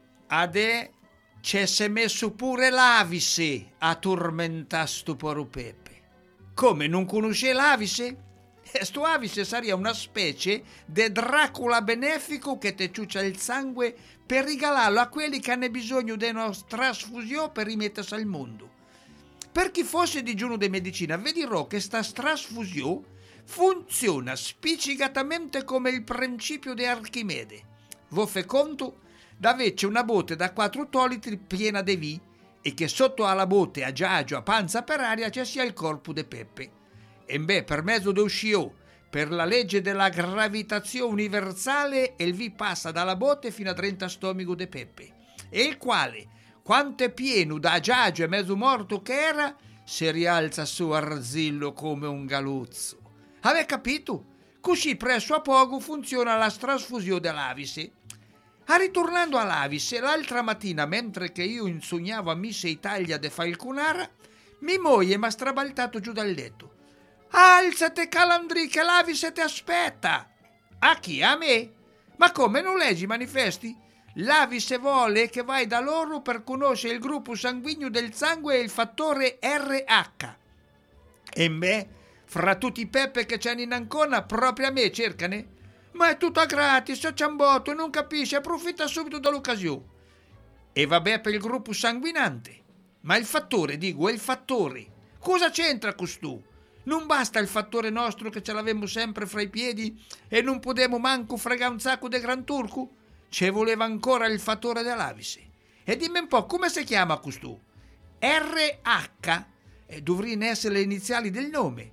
Ade c'è se messo pure l'Avise a tormentare sto poro Peppe. Come non conosce l'Avise? E sto Avise sarebbe una specie de Dracula benefico che te ciuccia il sangue per regalarlo a quelli che hanno bisogno di una trasfusione per rimettersi al mondo. Per chi fosse digiuno di medicina, vi dirò che sta trasfusione funziona spiccicatamente come il principio di Archimede. Vo fe conto d'avece una botte da quattro litri piena di vi e che sotto alla botte a giagio a panza per aria ci sia il corpo de Peppe. E beh, per mezzo de uscio, per la legge della gravitazione universale, il vi passa dalla botte fino a trenta stomaco de Peppe, e il quale, quanto è pieno da giagio e mezzo morto che era, si rialza su arzillo come un galuzzo. Avete capito? Così presso a poco funziona la trasfusione dell'Avise. A ritornando all'Avise, l'altra mattina, mentre che io insognavo a Missa Italia de Falconara, mi moglie m'ha strabaltato giù dal letto. Alzate, Calandri, che l'Avise ti aspetta. A chi? A me? Ma come, non leggi i manifesti? L'Avise vuole che vai da loro per conoscere il gruppo sanguigno del sangue e il fattore erre acca. E beh, fra tutti i Peppe che c'hanno in Ancona, proprio a me cercane. Ma è tutto a gratis, a ciambotto, non capisce, approfitta subito dall'occasione. E vabbè per il gruppo sanguinante. Ma il fattore, dico, è il fattore. Cosa c'entra costù? Non basta il fattore nostro che ce l'avemmo sempre fra i piedi e non podemo manco fregare un sacco de Gran Turco? Ce voleva ancora il fattore dell'Avise. E dimmi un po', come si chiama costù? erre acca? E dovrino essere le iniziali del nome.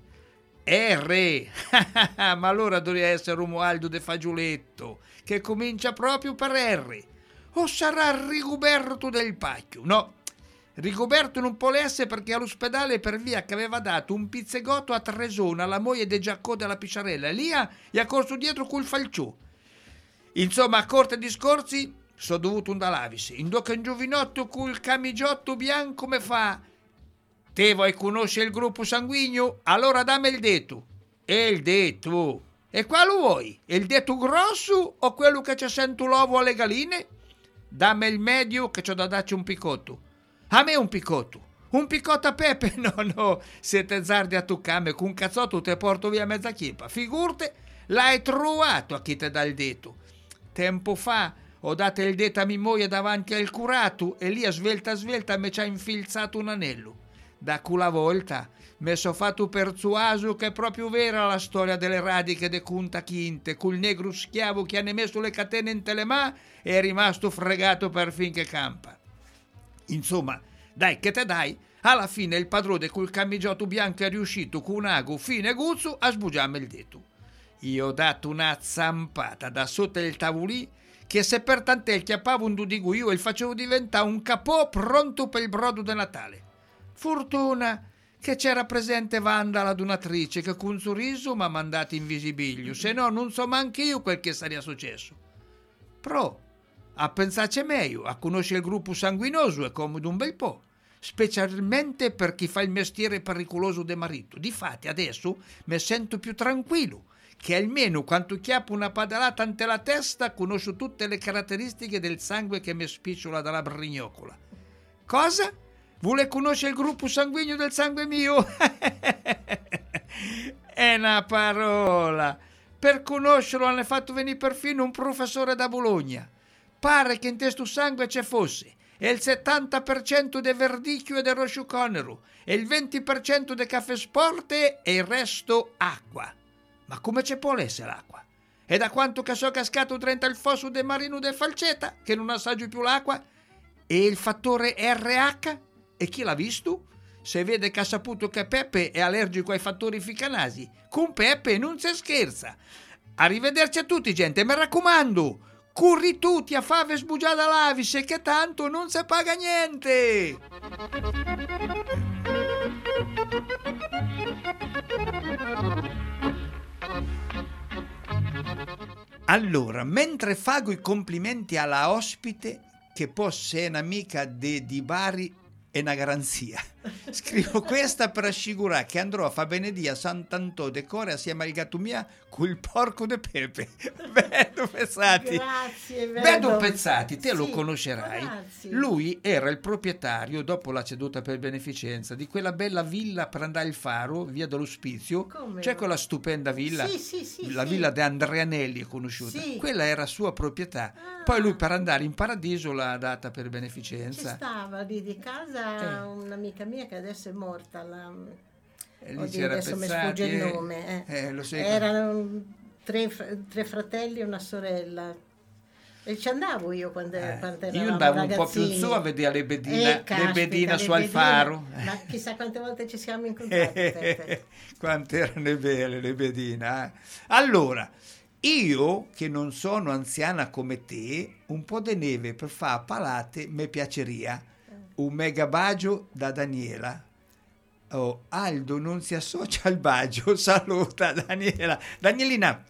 R, ma allora dovrebbe essere Romualdo de Fagioletto, che comincia proprio per R. o sarà Rigoberto del Pacchio? No, Rigoberto non può essere perché all'ospedale per via che aveva dato un pizzegotto a Tresona, la moglie di Giaccò della Pisciarella, e lì ha, gli ha corso dietro col falciò. Insomma, a corte discorsi, sono dovuto un dalavisi. In dopo un giovinotto col camigiotto bianco come fa? Te vuoi conoscere il gruppo sanguigno? Allora dammi il detto. E il detto? E quale vuoi? Il detto grosso o quello che c'è sento l'uovo alle galline? Dammi il medio che c'ho da darci un picotto. A me un picotto. Un picotto a Pepe? No, no, siete zardi a toccame, con un cazzotto te porto via mezza chiepa. Figurte, l'hai trovato a chi te dà il detto. Tempo fa ho dato il detto a mia moglie davanti al curato e lì a svelta svelta mi ci ha infilzato un anello. Da quella volta mi sono fatto persuaso che è proprio vera la storia delle radiche de Kunta Kinte, col negro schiavo che hanno messo le catene in telemà e è rimasto fregato per finché campa. Insomma, dai che te dai, alla fine il padrone col camigiotto bianco è riuscito con un ago fine guzzo a sbugiarmi il detto. Io ho dato una zampata da sotto il tavolì che se per tant'è chiappavo un dudigo io e il facevo diventare un capò pronto per il brodo di Natale. Fortuna che c'era presente Wanda la donatrice che con un sorriso mi ha mandato in visibilio, se no non so manche io quel che sarebbe successo. Però a pensarci meglio, a conoscere il gruppo sanguinoso è comodo un bel po', specialmente per chi fa il mestiere pericoloso de marito. Difatti adesso mi sento più tranquillo, che almeno quando chiappo una padalata ante la testa conosco tutte le caratteristiche del sangue che mi spicciola dalla brignocola. Cosa? Vuole conoscere il gruppo sanguigno del sangue mio? È una parola. Per conoscerlo hanno fatto venire perfino un professore da Bologna. Pare che in testo sangue c'è fosse e il settanta per cento del verdicchio e del roscio conero e il venti per cento del caffè sporte e il resto acqua. Ma come ci può essere l'acqua? E da quanto che so cascato dentro il fosso del Marino del Falcetta, che non assaggio più l'acqua? E il fattore erre acca? E chi l'ha visto? Se vede che ha saputo che Peppe è allergico ai fattori ficanasi, con Peppe non si scherza. Arrivederci a tutti, gente, mi raccomando, corri tutti a fave sbugiata l'avise che tanto non si paga niente. Allora, mentre fago i complimenti alla ospite, che possa è un'amica de di Bari e una garanzia, scrivo questa per assicurare che andrò a fa benedì a Sant'Antò de Core assieme al gatto mia col porco de Pepe. Vedo Pezzati. Grazie, vedo. Vedo Pezzati, te sì, lo conoscerai. grazie. Lui era il proprietario, dopo la ceduta per beneficenza, di quella bella villa per andare al Faro, via dell'Ospizio. Come C'è no? quella stupenda villa, Sì, sì, sì, la sì. villa di Andreanelli è conosciuta. Sì. Quella era sua proprietà. Ah. Poi lui per andare in paradiso l'ha data per C'è beneficenza. stava lì di casa Eh. un'amica mia che adesso è morta. La... E lì Oddio, c'era adesso mi Pezzati, sfugge il eh. nome. Eh. Eh, lo sai. Erano tre, tre fratelli e una sorella. E ci andavo io quando, Eh, quando io eravamo andavo un po' più ragazzini. su a vedere le bedine, Eh, le caspita, bedine le su al bedine. Faro. Ma chissà quante volte ci siamo incontrati. Peppe. Quante erano belle le bedine. Eh? Allora, io che non sono anziana come te, un po' di neve per fare palate mi piaceria. Un mega bacio da Daniela. Oh, Aldo non si associa al bacio, saluta Daniela. Danielina,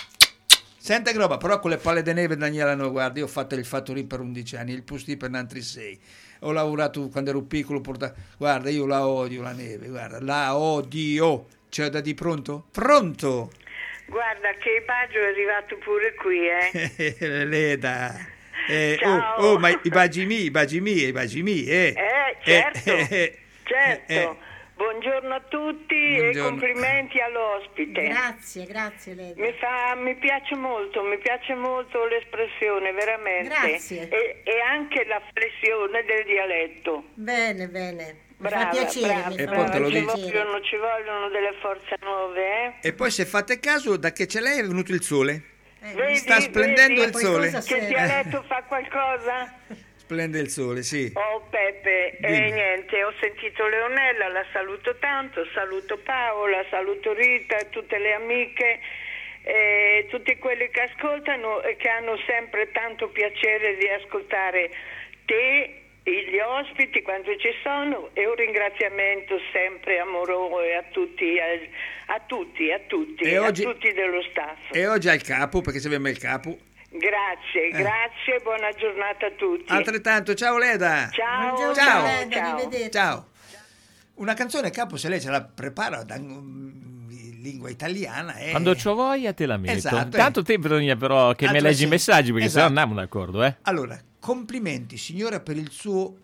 senta che roba, però con le palle di neve Daniela no, guarda, io ho fatto il fattory per undici anni, il pusti per altri sei. Ho lavorato quando ero piccolo, porta... guarda, io la odio la neve, guarda, la odio. C'è da di pronto? Pronto! Guarda che il bacio è arrivato pure qui, eh. Leda. Eh, Ciao. oh, oh, ma i bagi mi, i bagi mi, i bagi mi, eh. Eh, certo, Eh, eh, certo. eh. Buongiorno a tutti Buongiorno. e complimenti all'ospite. Grazie, grazie Leda. Mi, fa, mi piace molto, mi piace molto l'espressione, veramente. Grazie. E, e anche la flessione del dialetto. Bene, bene. Mi Brava, fa piacere, brava, mi E fa poi te lo ci dico. piacere. vogliono, ci vogliono delle forze nuove, eh? E poi se fate caso, da che ce l'hai è venuto il sole. Eh, Vedi, Sta splendendo vedi il poi sole. cosa Che il Sì. dialetto fa qualcosa? Splende il sole, sì. Oh Peppe, e Dimmi. niente, ho sentito Leonella, la saluto tanto, saluto Paola, saluto Rita e tutte le amiche e tutti quelli che ascoltano e che hanno sempre tanto piacere di ascoltare te, gli ospiti quando ci sono, e un ringraziamento sempre amoroso a tutti, a, a tutti, a tutti, E a oggi- tutti dello staff. E oggi al capo, perché sappiamo il capo. Grazie, Eh. grazie, buona giornata a tutti. Altrettanto, ciao Leda. Ciao, Buongiorno, Ciao. Leda, ciao. arrivederci. Ciao. Una canzone capo, se lei ce la prepara da, mm, in lingua italiana. Eh. Quando c'ho voglia te la metto. Esatto, Tanto eh. tempo bisogna però che mi Altro leggi sì. i messaggi, perché Esatto. sennò andiamo d'accordo, eh. Allora, complimenti signora per il suo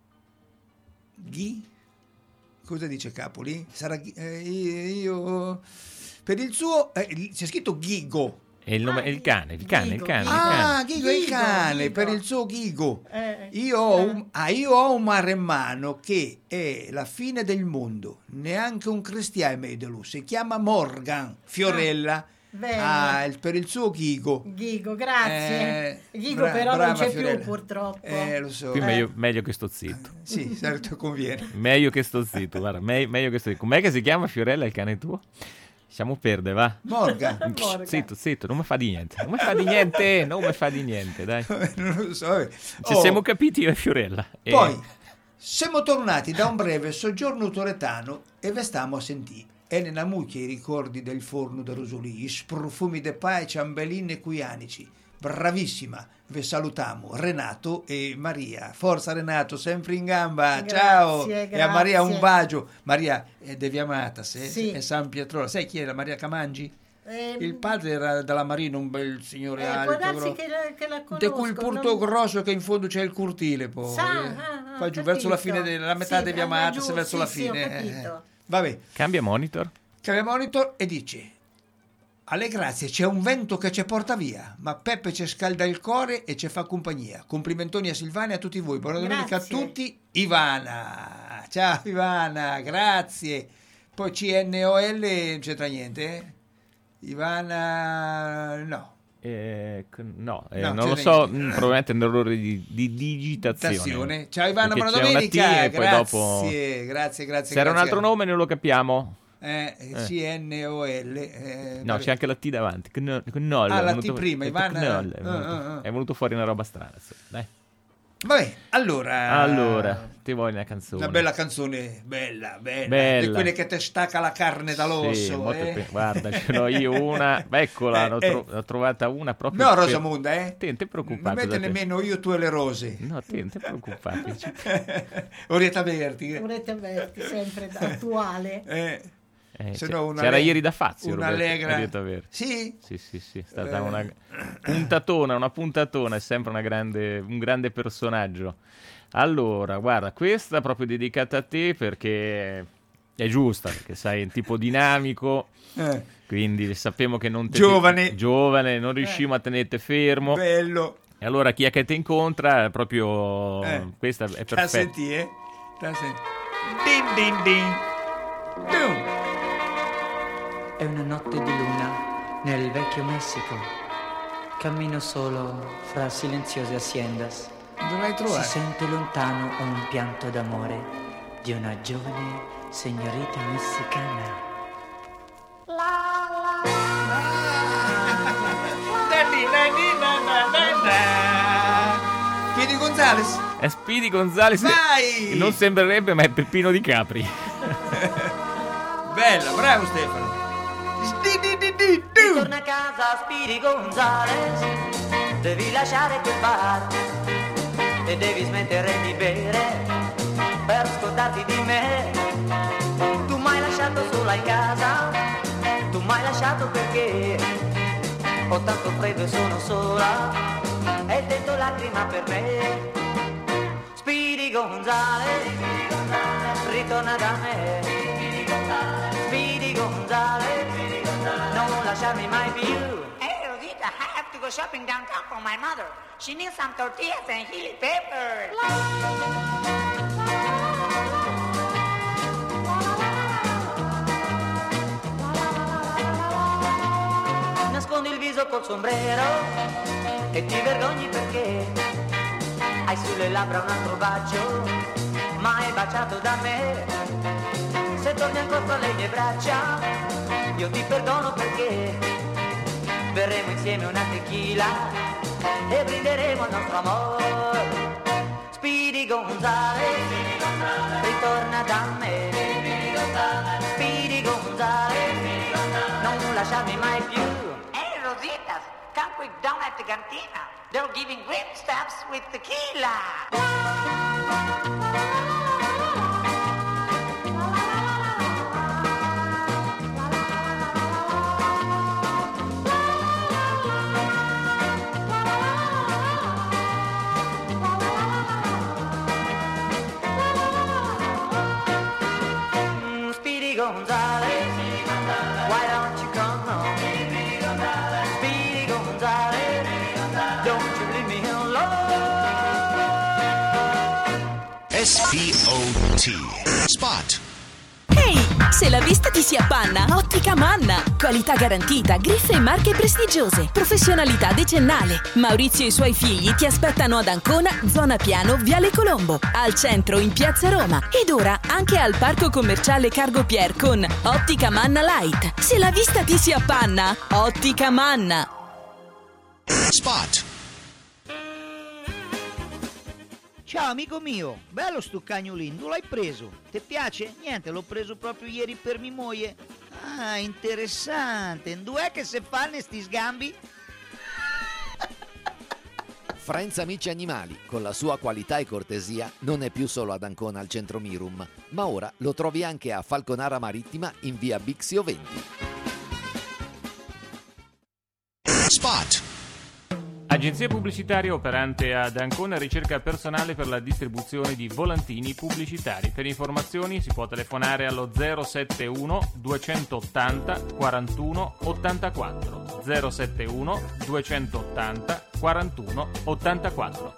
ghi? Cosa dice capo lì? Sarà ghi- eh, io per il suo eh, c'è scritto Ghigo. È il, nome, è il cane, il cane, il cane. il Ah, cane. Ghigo il Ghigo, cane, Ghigo. per il suo Ghigo. Eh, Io ho, eh. un, ah, io ho un maremmano che è la fine del mondo, neanche un cristiano è meglio, si chiama Morgan Fiorella. bene. Ah, il- per il suo Ghigo. Ghigo, grazie. Eh, Ghigo bra- però non brava c'è Fiorella. più purtroppo. Eh, lo so. Qui meglio, meglio che sto zitto. Sì, certo conviene. Meglio che sto zitto, guarda, me- meglio che sto zitto. Com'è che si chiama Fiorella il cane tuo? Lasciamo perdere, va. Morgan. Morgan. Zitto, zitto, non mi fa di niente. Non mi fa di niente, non mi fa di niente, dai. Non lo so. vabbè. Ci Oh, siamo capiti io e Fiorella. E- Poi siamo tornati da un breve soggiorno toretano e ve stiamo a sentire. E nella mucchia i ricordi del forno da Rosolì, i sprofumi de pae, ciambellini e cuianici. Bravissima, ve salutiamo Renato e Maria. Forza Renato, sempre in gamba. Grazie, Ciao. E a Maria un grazie. bacio. Maria è devi amata, se Sì. è San Pietro. Sai chi è la Maria Camangi? Eh, Il padre era della Marina, un bel signore eh, può alto. darsi grosso. che la, che la De conosco. quel porto non- grosso che in fondo c'è il cortile, poi. Sa, eh. ah, ah, Qua giù, ho verso la capito. fine della metà Sì, di ah, Viamata, giù, se verso sì, la sì, ho fine. capito. eh. Vabbè, Cambia monitor. cambia monitor e dice: alle grazie, c'è un vento che ci porta via, ma Peppe ci scalda il cuore e ci fa compagnia. Complimentoni a Silvana e a tutti voi. Buona domenica a Grazie. tutti. Ivana, ciao Ivana, grazie. Poi C N O L non c'entra niente, eh? Ivana, no. Eh, c- no, eh, No, non lo c'è so, niente. mm, probabilmente è un errore di, di digitazione. Stazione. Ciao Ivana, Perché buona c'è una domenica. T e poi grazie, dopo- grazie, grazie. Se era un grazie. altro nome non lo capiamo. Eh, C N O L. eh, No, vabbè. c'è anche la T davanti. Knoll, Knoll, Ah, è la venuto- T prima, è Ivana. Knoll, è, Ah, venuto, ah, ah. è venuto fuori una roba strana. sì, Dai. Vabbè, allora. Allora, ti voglio una canzone. Una bella canzone, bella, bella. Bella. Di quelle che ti stacca la carne dall'osso. Sì, molto eh. pe- guarda, ce l'ho io una. Eccola, Eh, l'ho, eh. tro- l'ho trovata una proprio. No, per- Rosamonda, eh. Te, non ti Non preoccupare. mette nemmeno io, tu e le rose. No, te, non ti preoccupare. Orietta Berti. eh. Volete avverti sempre attuale. Eh, Eh, se c'è- no una c'era le- ieri da Fazio. una Roberto, allegra- hai detto aver- Sì? Sì, sì, sì, è stata Eh. una puntatona, una puntatona, è sempre una grande, un grande personaggio. Allora, guarda, questa è proprio dedicata a te perché è giusta, perché sai, è un tipo dinamico, Eh, quindi sappiamo che non te Giovane. giovane, non riusciamo a tenerti fermo. bello. E allora chi è che ti incontra è proprio Eh. questa è Te la perfetta. senti, eh? Te la senti. Din din din. Dum. È una notte di luna nel vecchio Messico. Cammino solo fra silenziose haciendas. Dovrai Si trovare. sente lontano un pianto d'amore di una giovane signorita messicana. Piedi Gonzales. È Speedy Gonzales. Vai! Non sembrerebbe, ma è Peppino Di Capri. Bella, bravo Stefano. Sti di di di du. Torna a casa Speedy Gonzales, devi lasciare quel bar e devi smettere di bere per scordarti di me. Tu m'hai lasciato sola in casa, tu m'hai lasciato perché ho tanto freddo e sono sola e dentro lacrima per me. Speedy Gonzales, ritorna da me. Speedy Gonzales, non lasciarmi mai più. Hey, Rosita, I have to go shopping downtown for my mother. She needs some tortillas and chili peppers. Nascondi il viso col sombrero e ti vergogni perché hai sulle labbra un altro bacio, mai baciato da me. Se torni ancora tra le mie braccia, io ti perdono perché berremo insieme una tequila e brinderemo al nostro amore. Speedy Gonzales, ritorna da me. Speedy Gonzales, non lasciarmi mai più. Hey, Rositas, come quick down at the cantina. They're giving green stamps with tequila. Gonzales, why don't you come home? Speedy Gonzales, don't you leave me alone. S P O T Spot. Ehi, se la vista ti si appanna, Ottica Manna. Qualità garantita, griffe e marche prestigiose, professionalità decennale. Maurizio e i suoi figli ti aspettano ad Ancona, zona Piano, Viale Colombo, al centro in Piazza Roma ed ora anche al Parco Commerciale Cargo Pier con Ottica Manna Light. Se la vista ti si appanna, Ottica Manna. Spot. Ciao amico mio, bello sto cagnolino, dove l'hai preso? Ti piace? Niente, l'ho preso proprio ieri per mia moglie. Ah, interessante, dov'è che se fanno sti sgambi? Friends Amici Animali, con la sua qualità e cortesia, non è più solo ad Ancona al centro Mirum, ma ora lo trovi anche a Falconara Marittima in via Bixio venti. Spot. Agenzia pubblicitaria operante ad Ancona ricerca personale per la distribuzione di volantini pubblicitari. Per informazioni si può telefonare allo zero sette uno duecentottanta quarantuno ottantaquattro zero sette uno duecentottanta quarantuno ottantaquattro.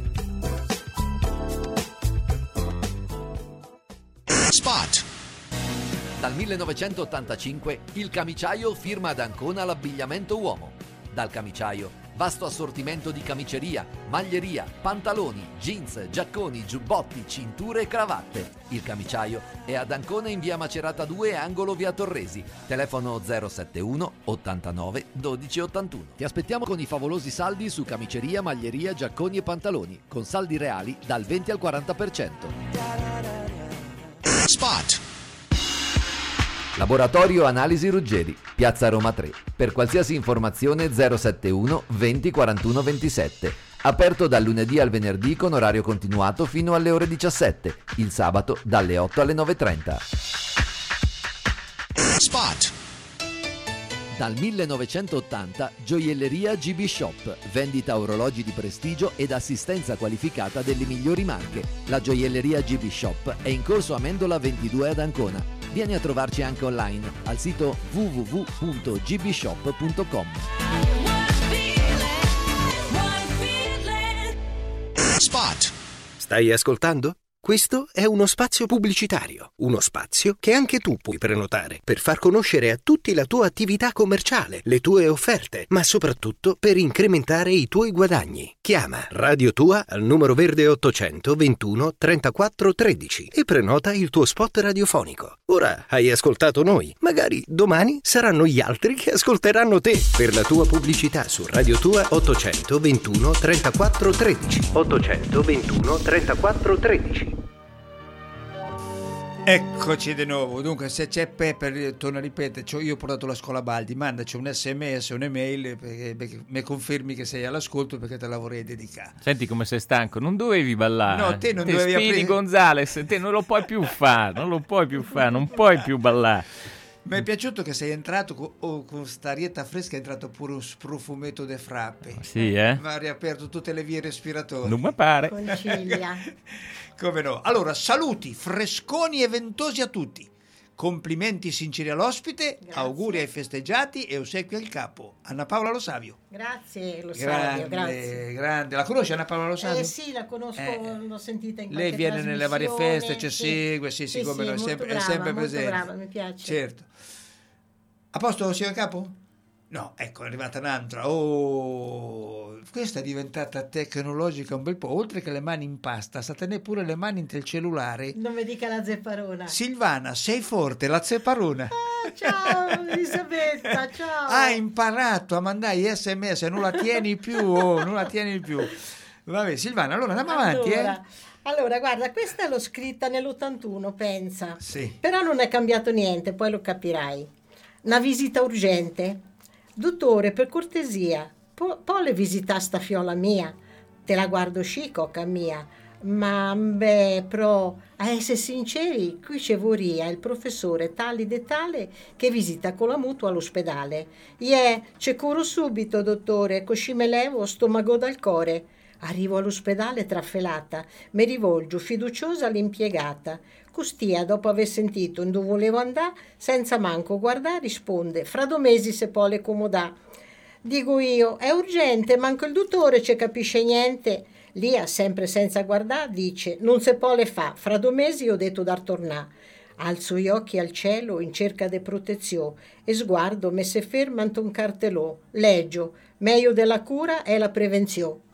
Spot. Dal millenovecentottantacinque il Camiciaio firma ad Ancona l'abbigliamento uomo. Dal Camiciaio vasto assortimento di camiceria, maglieria, pantaloni, jeans, giacconi, giubbotti, cinture e cravatte. Il Camiciaio è ad Ancona in via Macerata due, angolo via Torresi. Telefono zero sette uno ottantanove dodici ottantuno. Ti aspettiamo con i favolosi saldi su camiceria, maglieria, giacconi e pantaloni, con saldi reali dal venti al quaranta per cento. Spot. Laboratorio Analisi Ruggeri, Piazza Roma tre. Per qualsiasi informazione zero sette uno venti quarantuno ventisette. Aperto dal lunedì al venerdì con orario continuato fino alle ore diciassette. Il sabato dalle otto alle nove e trenta. Spot. Dal millenovecentottanta Gioielleria G B Shop, vendita orologi di prestigio ed assistenza qualificata delle migliori marche. La Gioielleria G B Shop è in corso Amendola ventidue ad Ancona. Vieni a trovarci anche online al sito w w w punto g b shop punto com. Spot. Stai ascoltando? Questo è uno spazio pubblicitario, uno spazio che anche tu puoi prenotare per far conoscere a tutti la tua attività commerciale, le tue offerte, ma soprattutto per incrementare i tuoi guadagni. Chiama Radio Tua al numero verde ottocento ventuno trentaquattro tredici e prenota il tuo spot radiofonico. Ora hai ascoltato noi, magari domani saranno gli altri che ascolteranno te. Per la tua pubblicità su Radio Tua ottocento ventuno trentaquattro tredici. ottocento ventuno trentaquattro tredici. Eccoci di nuovo. Dunque, se c'è Pepper, torno a ripetere, cioè io ho portato la scuola Baldi, mandaci un sms, un'email perché, perché mi confermi che sei all'ascolto, perché te la vorrei dedicare. Senti come sei stanco, non dovevi ballare. No, te non te dovevi Speedy aprire. Gonzales, te non lo puoi più fare, non lo puoi più fare, non puoi più ballare. Mi è piaciuto che sei entrato con, oh, con sta arietta fresca, è entrato pure un sprofumetto de frappe. Sì, eh? Ma ha riaperto tutte le vie respiratorie. Non mi pare. Concilia. Come no? Allora, saluti fresconi e ventosi a tutti. Complimenti sinceri all'ospite, Grazie. auguri ai festeggiati e ossequio al capo. Anna Paola Lo Savio. Grazie, lo Grande, Savio, grazie. grande. La conosci Anna Paola Lo Savio? Eh sì, la conosco, Eh, l'ho sentita in qualche Lei viene nelle varie feste, ci sì. segue, sì, sì, Sì, come sì, no, è molto sempre, brava, è sempre molto presente. brava, mi piace. Certo. A posto, signor Capo? No, ecco, è arrivata un'altra. Oh, questa è diventata tecnologica un bel po'. Oltre che le mani in pasta, sa tenere pure le mani nel cellulare. Non mi dica la zepparona. Silvana, sei forte, la zepparona. Ah, ciao Elisabetta, ciao. Hai imparato a mandare gli sms, non la tieni più, oh, non la tieni più. Vabbè, Silvana, allora andiamo avanti, allora, eh? allora, guarda, questa l'ho scritta nell'ottantuno, pensa. Sì. Però non è cambiato niente, poi lo capirai. Una visita urgente. Dottore, per cortesia, può, può le visitare sta fiola mia? Te la guardo chic, oca mia. Ma, beh, però, a essere sinceri, qui c'è voria il professore tali de tale che visita con la mutua all'ospedale. Yeah, c'è curo subito, dottore, così me levo stomaco dal core. Arrivo all'ospedale trafelata, mi rivolgo fiduciosa all'impiegata. Costia, dopo aver sentito dove volevo andare, senza manco guardare, risponde: fra due mesi se può le comodà. Dico io: è urgente, manco il dottore ci capisce niente. Lia, sempre senza guardare, dice: non se può le fa, fra due mesi ho detto dar tornà. Alzo gli occhi al cielo in cerca di protezione e sguardo me se ferma ante un cartellò. Leggio: meglio della cura è la prevenzione.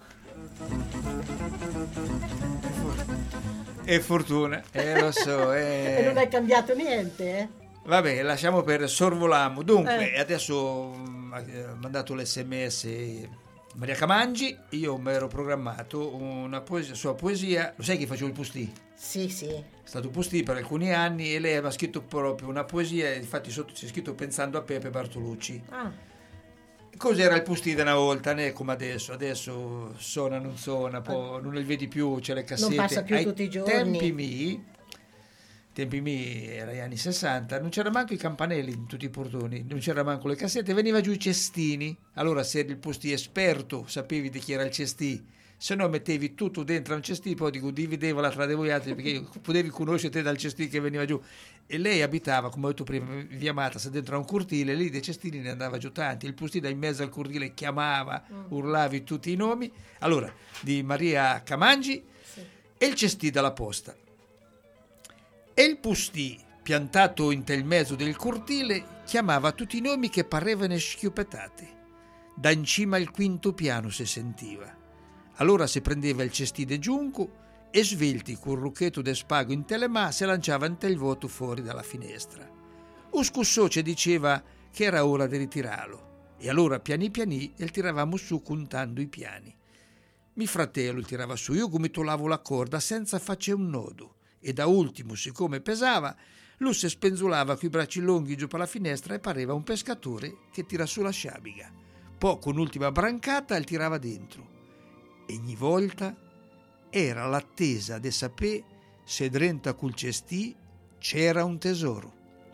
E fortuna, eh, lo so. Eh. E non è cambiato niente, eh? Vabbè, lasciamo per sorvolamo. Dunque, Eh. adesso mh, ha mandato l'sms Maria Camangi, io mi ero programmato una poesia, sua poesia, lo sai che facevo il postì? Sì, sì. È stato postì per alcuni anni e lei aveva scritto proprio una poesia, infatti sotto c'è scritto pensando a Pepe Bartolucci. Ah. Cos'era il postì da una volta, né come adesso, adesso suona, non suona, poi non li vedi più, c'è le cassette. Non passa più Ai tutti i giorni. tempi miei, tempi miei, era gli anni sessanta, non c'era manco i campanelli in tutti i portoni, non c'era manco le cassette, veniva giù i cestini. Allora se eri il postì esperto, sapevi di chi era il cestì, se no mettevi tutto dentro un cestino, poi dico, divideva tra di voi altri, perché potevi conoscere te dal cestino che veniva giù. E lei abitava, come ho detto prima, via Matassa, dentro a un cortile, lì dei cestini ne andava giù tanti, il postino da in mezzo al cortile chiamava, mm. urlavi tutti i nomi. Allora, di Maria Camangi, sì. E il cestino dalla posta. E il postino, piantato in tel mezzo del cortile, chiamava tutti i nomi che parevano schioppettati. Da in cima al quinto piano si sentiva. Allora si prendeva il cestino de giunco e svelti col rucchetto de spago in telemà si lanciava in tel voto fuori dalla finestra. Uscussoce diceva che era ora di ritirarlo e allora piani piani il tiravamo su contando i piani. Mi fratello il tirava su, io gomitolavo la corda senza face un nodo e da ultimo, siccome pesava, lui si spenzolava coi bracci lunghi giù per la finestra e pareva un pescatore che tira su la sciabiga. Poi con ultima brancata il tirava dentro e ogni volta era l'attesa di sapere se drenta col cestì c'era un tesoro.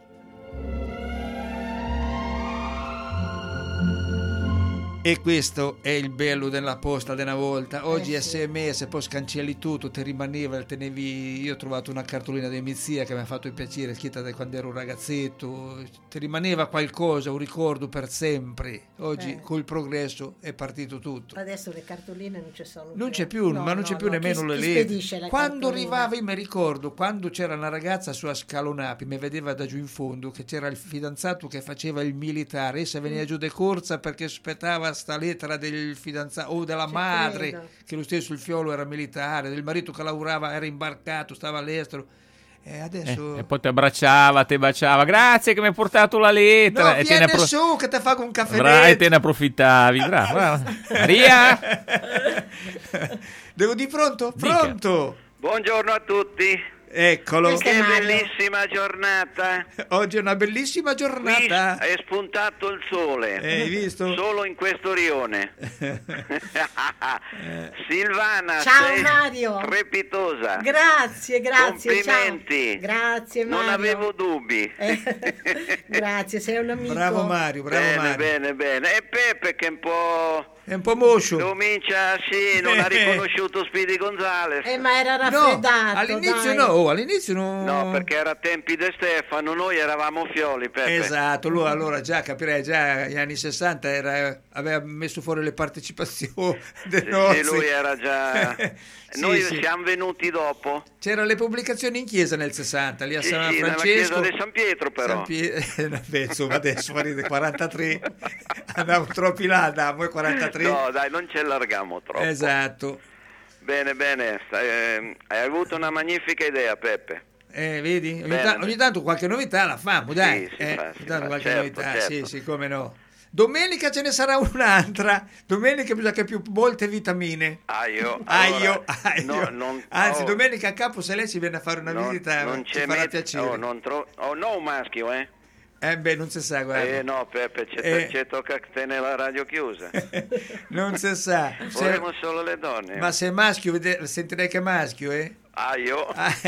E questo è il bello della posta di una volta. Oggi Eh sì. sms, poi scancelli tutto, ti rimaneva, tenevi. Io ho trovato una cartolina di mia zia che mi ha fatto il piacere, scritta da quando ero un ragazzetto, ti rimaneva qualcosa, un ricordo per sempre. Oggi Eh. col progresso è partito tutto. Adesso le cartoline non ci sono Non c'è più, No, ma non c'è no, più no. nemmeno Chi- le chi lettere. spedisce la Quando cartolina? arrivava, io mi ricordo, quando c'era una ragazza su a Scalonapi, mi vedeva da giù in fondo, che c'era il fidanzato che faceva il militare, essa veniva Mm. giù de corsa perché aspettava sta lettera del fidanzato o della Ci madre, credo. che lo stesso il fiolo era militare, del marito che lavorava, era imbarcato, stava all'estero. E adesso... Eh, e poi ti abbracciava, ti baciava. Grazie che mi hai portato la lettera. No, e te ne vieni appro- su che ti fa un caffè. Bra- e te ne approfittavi. Bravo, bravo. Maria? Devo di pronto? Dica. Pronto? Buongiorno a tutti. Eccolo. Che bellissima giornata. Oggi è una bellissima giornata. Qui è spuntato il sole. Eh, hai visto? Solo in questo rione. Silvana, Ciao, sei Mario. strepitosa. Grazie, grazie. Complimenti. Ciao. Grazie, Mario. Non avevo dubbi. Grazie, sei un amico. Bravo Mario, bravo bene, Mario. bene, bene. E Peppe che è un po'... È un po' moscio. Comincia, sì, non ha riconosciuto Speedy Gonzales. Eh, ma era No, raffreddato. all'inizio dai. no, oh, all'inizio no. No, perché era a tempi di Stefano, noi eravamo fioli, Peppe. Esatto, lui allora già capirei, già negli anni sessanta era, aveva messo fuori le partecipazioni del Sì, nostro. sì, lui era già... Sì, noi sì. siamo venuti dopo. C'erano le pubblicazioni in chiesa nel sessanta, lì a Sì, San sì, nella Francesco. chiesa di San Pietro però. San Pie- eh, vabbè, insomma, adesso farete quarantatré, andavo troppo in là, andavo ai quarantatré. No, dai, non ci allarghiamo troppo. Esatto. Bene, bene, stai- eh, hai avuto una magnifica idea, Peppe. Eh, vedi? Ogni, Bene, ta- bene. ogni tanto qualche novità la famo, dai. Sì, si eh, fa, ogni si tanto fa, qualche certo, novità, certo. sì, sì, come no. Domenica ce ne sarà un'altra. Domenica bisogna che più molte vitamine. Ah, io, Aio, allora, aio. no, non- Anzi, oh, domenica a Capo se lei ci viene a fare una non, visita, non ci c'è farà met- piacere. oh, non tro- oh, no un maschio, eh? Eh beh, non si sa, guarda. Eh no, Peppe, c'è, Eh. c'è tocca tenere la radio chiusa. Non si sa. Se- Vorremmo solo le donne. Ma se è maschio, vede- sentirei che è maschio, eh? Ah, io?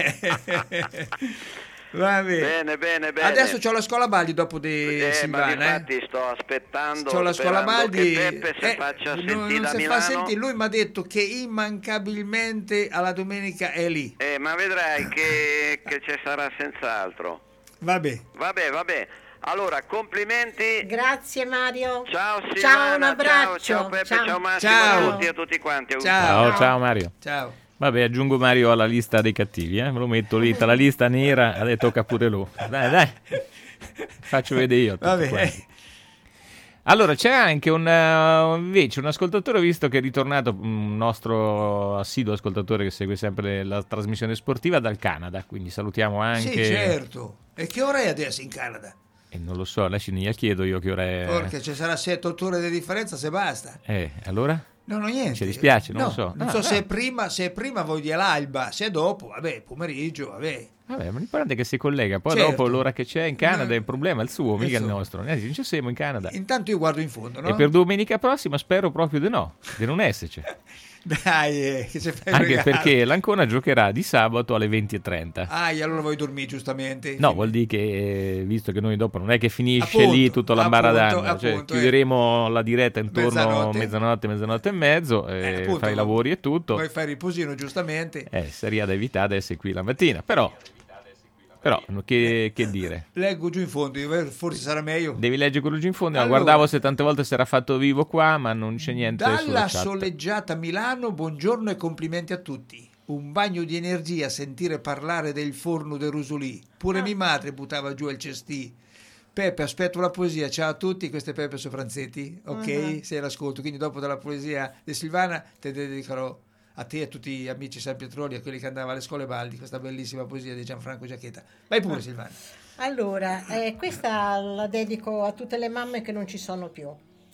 Va bene. Bene, bene, bene. Adesso c'ho la scola Baldi dopo di Eh, ma Silvana, eh. infatti sto aspettando, C'ho la scuola sperando Baldi, che Peppe si eh, faccia non, sentire non da si Milano. fa sentire, lui mi ha detto che immancabilmente alla domenica è lì. Eh, ma vedrai che, che ci sarà senz'altro. Vabbè. Vabbè, vabbè. Allora, complimenti. Grazie Mario. Ciao Ciao, Silvana, un abbraccio. Ciao, ciao Peppe, ciao, Ciao. Massimo, Ciao. a tutti e a tutti quanti. Ciao, ciao Mario. Ciao. Vabbè, aggiungo Mario alla lista dei cattivi, eh? Me lo metto lì, tra la lista nera, adesso tocca pure lui. Dai, dai. Faccio vedere io. tutti Vabbè. quanti. Allora, c'è anche un, uh, invece un ascoltatore, ho visto che è ritornato, un nostro assiduo ascoltatore che segue sempre la trasmissione sportiva dal Canada, quindi salutiamo anche... Sì, certo. E che ora è adesso in Canada? E non lo so, adesso ne chiedo io che ora è... Perché ci sarà sette otto ore di differenza se basta. Eh, allora? No, no, niente. Ci dispiace, non No, lo so. Non Ah, so se ah. è prima, se è prima vuol dire l'alba, se è dopo, vabbè, pomeriggio, vabbè. Vabbè, ma l'importante è che si collega, poi Certo. dopo l'ora che c'è in Canada No. il problema è il suo, Il mica il suo. nostro. Eh, non ci siamo in Canada. Intanto io guardo in fondo, no? E per domenica prossima spero proprio di no, di non esserci. Dai, eh, che se fai Anche regalo. perché l'Ancona giocherà di sabato alle venti e trenta. Ah, e allora vuoi dormire giustamente? No, vuol dire che, eh, visto che noi dopo non è che finisce Appunto, lì tutto l'ambaradan, appunto, cioè appunto, chiuderemo la diretta intorno a Mezzanotte. mezzanotte, mezzanotte e mezzo, Eh, eh, appunto, fai i lavori e tutto. Vuoi fare riposino, giustamente. Eh, sarebbe da evitare di essere qui la mattina, però, però che, che dire? Leggo giù in fondo, io- forse sarà meglio. Devi leggere quello giù in fondo. Allora. Guardavo se tante volte si era fatto vivo qua, ma non c'è niente sulla Dalla chat. soleggiata Milano, buongiorno e complimenti a tutti. Un bagno di energia sentire parlare del forno del Rusulì. Pure mia madre buttava giù il cestì. Peppe, aspetto la poesia. Ciao a tutti, questo è Peppe Sofranzetti. Ok, Mhm. se l'ascolto. Quindi dopo della poesia di Silvana te dedicherò a te e a tutti gli amici San Pietroli, a quelli che andavano alle scuole Baldi, questa bellissima poesia di Gianfranco Giacchetta. Vai pure, Silvana. Allora, eh, questa la dedico a tutte le mamme che non ci sono più.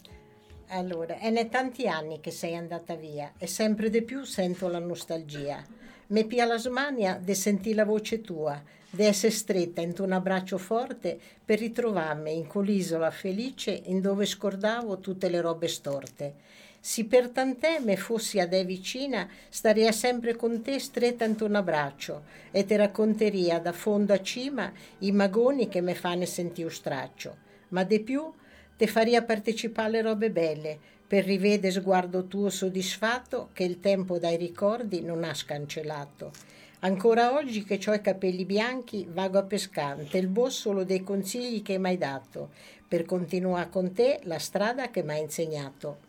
Allora, è ne tanti anni che sei andata via e sempre di più sento la nostalgia. Mi pia la smania de sentì la voce tua, de essere stretta in un abbraccio forte per ritrovarmi in quell'isola felice in dove scordavo tutte le robe storte. Si per tant'è me fossi a te vicina, staria sempre con te stretta in un abbraccio e te racconteria da fondo a cima i magoni che me fanno sentire un straccio. Ma di più te faria partecipare alle robe belle per rivedere sguardo tuo soddisfatto che il tempo dai ricordi non ha scancellato. Ancora oggi che ho i capelli bianchi vago a pescante il bossolo dei consigli che mi hai dato per continuare con te la strada che mi hai insegnato.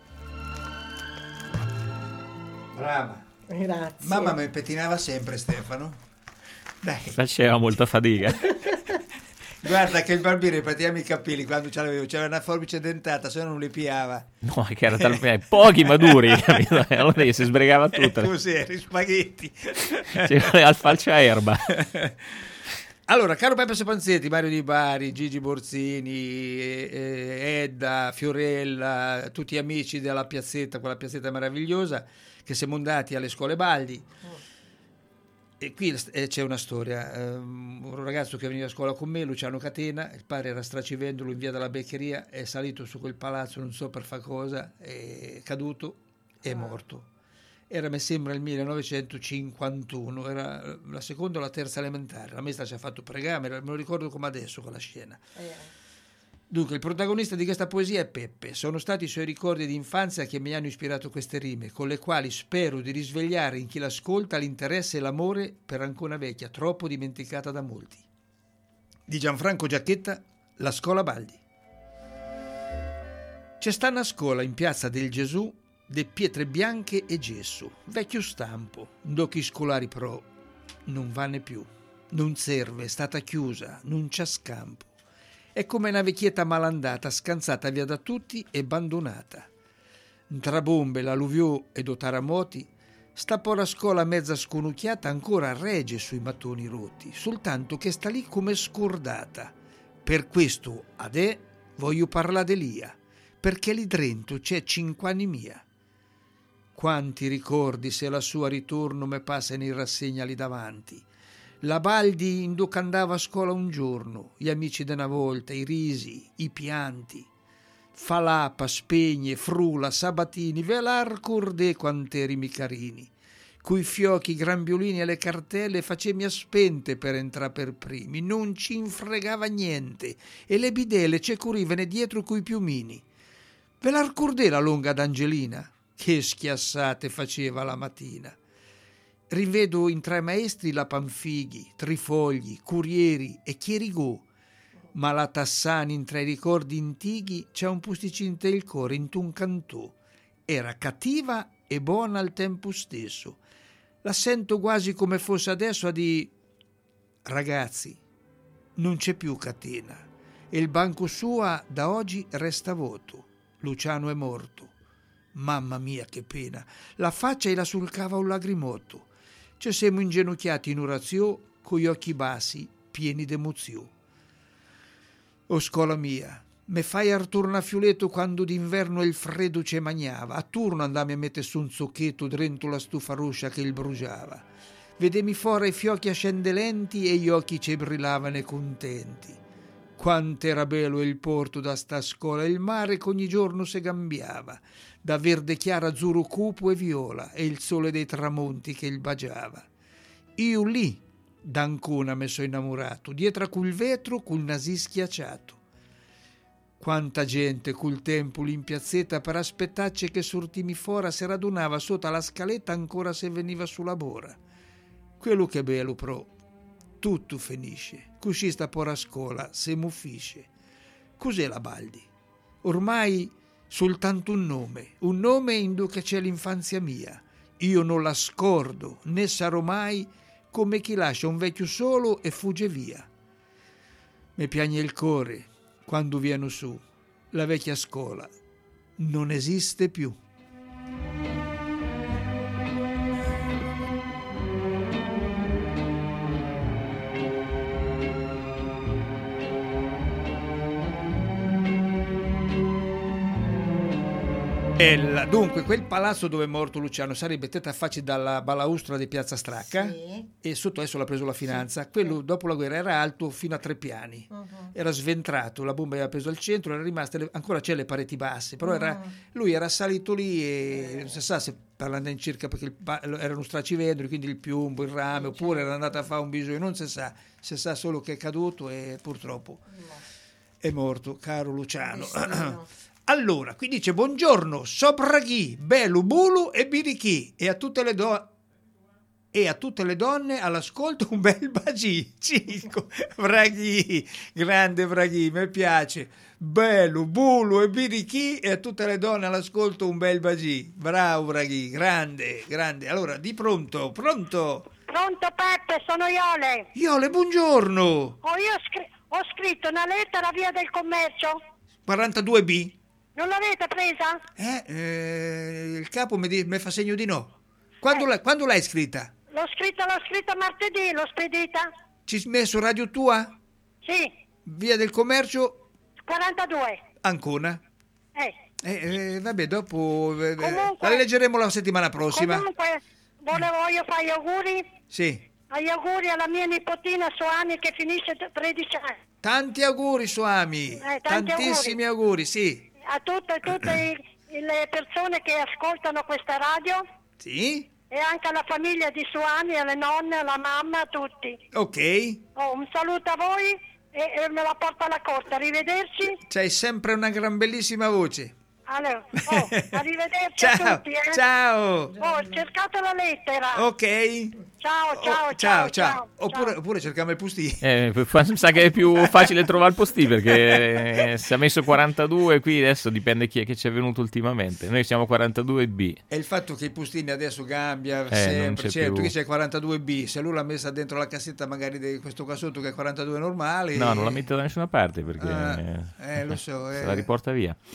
Brava. Grazie. Mamma mi pettinava sempre, Stefano. Dai. Faceva molta fatica. Guarda che il bambino pettinava i capelli quando ce l'avevo, c'era una forbice dentata, se no non li piava. No, che era tal... eh, pochi maduri, capito? Allora si sbregava tutta. Eh, così, eri spaghetti. C'era al falciaerba. Allora, caro Peppe Sopanzetti, Mario Di Bari, Gigi Borzini, eh, Edda, Fiorella, tutti amici della piazzetta, quella piazzetta meravigliosa, che siamo andati alle scuole Baldi. E qui eh, c'è una storia. Um, un ragazzo che veniva a scuola con me, Luciano Catena, il padre era stracivendolo in via della Beccheria, è salito su quel palazzo, non so per fa cosa, è caduto e è morto. Era, mi sembra, il millenovecentocinquantuno, era la seconda o la terza elementare. La maestra ci ha fatto pregare, me lo ricordo come adesso quella scena. Eh. Dunque, il protagonista di questa poesia è Peppe. Sono stati i suoi ricordi di infanzia che mi hanno ispirato queste rime, con le quali spero di risvegliare in chi l'ascolta l'interesse e l'amore per Ancona Vecchia, troppo dimenticata da molti. Di Gianfranco Giacchetta, La scuola Baldi. C'è sta una scuola in piazza del Gesù, de pietre bianche e gesso, vecchio stampo, d'occhi scolari pro, non vanne più, non serve, è stata chiusa, non c'ha scampo. È come una vecchietta malandata, scansata via da tutti e abbandonata. Tra bombe, l'alluviò e do terremoti, Sta pora scola mezza sconucchiata ancora regge sui mattoni rotti, soltanto che sta lì come scordata. Per questo, adè, voglio parlare d'Elia, perché lì dentro c'è cinque anni mia. Quanti ricordi se la sua ritorno me passano in rassegna lì davanti. La Baldi induc andava a scuola un giorno, gli amici d'una volta, i risi, i pianti. Falapa, Spegne, Frula, Sabatini, velar cordè quant'eri mi carini. Cui fiocchi, grambiolini e le cartelle facemi a spente per entrare per primi, non ci infregava niente, e le bidele ce curivene dietro coi piumini. Velar cordè la longa d'Angelina, che schiassate faceva la mattina. Rivedo in tre maestri la Panfighi, Trifogli, Curieri e Chierigò, ma la Tassani in tre ricordi antichi c'è un posticino del cuore in un cantò. Era cattiva e buona al tempo stesso. La sento quasi come fosse adesso a di ragazzi, non c'è più catena e il banco sua da oggi resta vuoto. Luciano è morto. Mamma mia che pena, la faccia e la sulcava un lagrimotto. Ci siamo inginocchiati in orazione con gli occhi bassi pieni d'emozione. O scuola mia, me fai arturno a fioletto quando d'inverno il freddo ce magnava, a turno andami a mettere su un zocchetto dentro la stufa roscia che il bruciava. Vedemi fuori i fiocchi ascendelenti e gli occhi ce brillavano e contenti. Quant'era bello il porto da sta scuola, il mare che ogni giorno se cambiava, da verde chiaro azzurro cupo e viola, e il sole dei tramonti che il baciava. Io lì, d'Ancona me so innamorato, dietro a quel vetro col nasì schiacciato. Quanta gente col tempo lì in piazzetta per aspettarci che sortimi fora si radunava sotto la scaletta ancora se veniva sulla bora. Quello che è bello però, tutto finisce, così sta pora a scuola, se muffisce. Cos'è la Baldi? Ormai soltanto un nome, un nome in che c'è l'infanzia mia. Io non la scordo, né sarò mai come chi lascia un vecchio solo e fugge via. Mi piagne il cuore quando vieno su, la vecchia scuola non esiste più. Dunque, quel palazzo dove è morto Luciano sarebbe tetta facile dalla balaustra di Piazza Stracca, sì. E sotto adesso l'ha preso la finanza. Sì. Quello dopo la guerra era alto fino a tre piani, uh-huh. Era sventrato, la bomba aveva preso al centro, era rimasta le, ancora c'è le pareti basse, però uh-huh. era, lui era salito lì e non si sa se parlando in circa perché il, erano stracivendoli, quindi il piombo, il rame, uh-huh. Oppure era andato a fare un bisogno, non si sa, si sa solo che è caduto e purtroppo uh-huh. È morto, caro Luciano. Allora, qui dice buongiorno, so braghi, bello, bulu e birichi e a tutte le donne e a tutte le donne all'ascolto un bel bagì. Cico, braghi, grande braghi, mi piace. Bello, bulu e birichi e a tutte le donne all'ascolto un bel bagì. Bravo braghi, grande, grande. Allora, di pronto, pronto? Pronto Peppe, sono Iole. Iole, buongiorno. Oh, io ho, scr- ho scritto una lettera a Via del Commercio. quarantadue B. Non l'avete presa? Eh, eh il capo mi, di, mi fa segno di no. Quando, eh. la, quando l'hai scritta? L'ho scritta, l'ho scritta martedì, l'ho spedita. Ci hai messo radio tua? Sì. Via del Commercio? quarantadue. Ancona? Eh. Eh, eh vabbè, dopo eh, comunque, la leggeremo la settimana prossima. Comunque, volevo io fare gli auguri. Sì. Agli auguri alla mia nipotina Soani che finisce tredici anni. Tanti auguri, Soami. Eh, tanti Tantissimi auguri, auguri sì. A tutte, tutte le persone che ascoltano questa radio. Sì. E anche alla famiglia di Suani, alle nonne, alla mamma, a tutti. Ok. Oh, un saluto a voi e, e me la porto alla corte. Arrivederci. C'hai sempre una gran bellissima voce. Allora, oh, arrivederci ciao, a tutti. Eh. Ciao. Oh, cercate la lettera. Ok. Ciao, ciao, oh, ciao, ciao, ciao. ciao. Oppure, oppure cerchiamo il postino. Eh, mi sa che è più facile trovare il postino perché si è messo quarantadue qui, adesso dipende chi è che ci è venuto ultimamente. Noi siamo quarantadue B. E il fatto che i postini adesso cambia eh, sempre, certo più. Che c'è quarantadue B, se lui l'ha messa dentro la cassetta magari di questo qua sotto che è quarantadue normale. No, non la mette da nessuna parte perché ah, eh, lo so, se eh. la riporta via.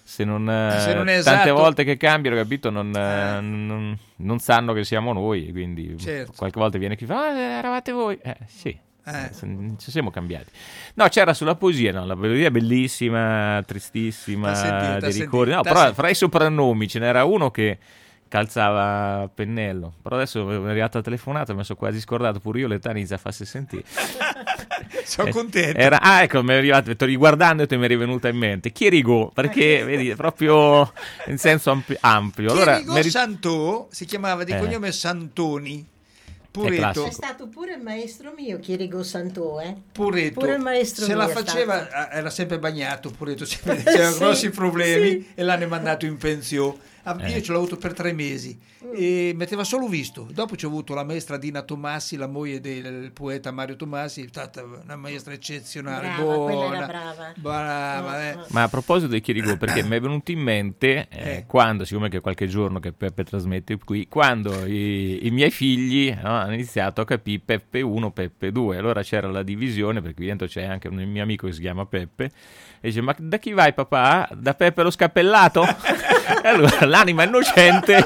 se non, Se non è tante esatto. volte che cambiano, capito, non, eh, non, non sanno che siamo noi, quindi Certo. qualche volta viene chi fa, ah, eravate voi, eh sì. Eh. Ci siamo cambiati. No, c'era sulla poesia, no, la poesia è bellissima, tristissima, T'ha sentito, t'ha dei ricordi. sentito, No, t'ha però sentito. fra i soprannomi ce n'era uno che calzava pennello. Però adesso è arrivata la telefonata, mi sono quasi scordato pure io, l'età inizia a farsi sentire. Sono Eh, contento. Era, ah, ecco, mi è arrivato, sto riguardando e mi è venuta in mente. Chierigo, perché vedi, è proprio in senso ampi- ampio. Allora, Chirigo mi ri- Santò si chiamava di Eh. cognome Santoni. È Puretto. classico. È stato pure il maestro mio, Chirigo Santò, eh? Puretto. Pure il maestro se mio la è faceva, stato. era sempre bagnato Puretto, sempre- c'era Sì, grossi problemi sì. e l'hanno mandato in pensione. Ah, Eh. Io ce l'ho avuto per tre mesi e metteva solo visto. Dopo c'ho avuto la maestra Dina Tomassi, la moglie del poeta Mario Tomassi, è stata una maestra eccezionale, Brava, quella buona, era brava. brava, eh. Ma a proposito di Chirigo, perché mi è venuto in mente eh, quando, siccome che è qualche giorno che Peppe trasmette qui, quando i, i miei figli no, hanno iniziato a capire Peppe uno, Peppe due, allora c'era la divisione, perché qui dentro c'è anche un mio amico che si chiama Peppe, e dice, ma da chi vai papà? Da Peppe lo scappellato? E allora l'anima innocente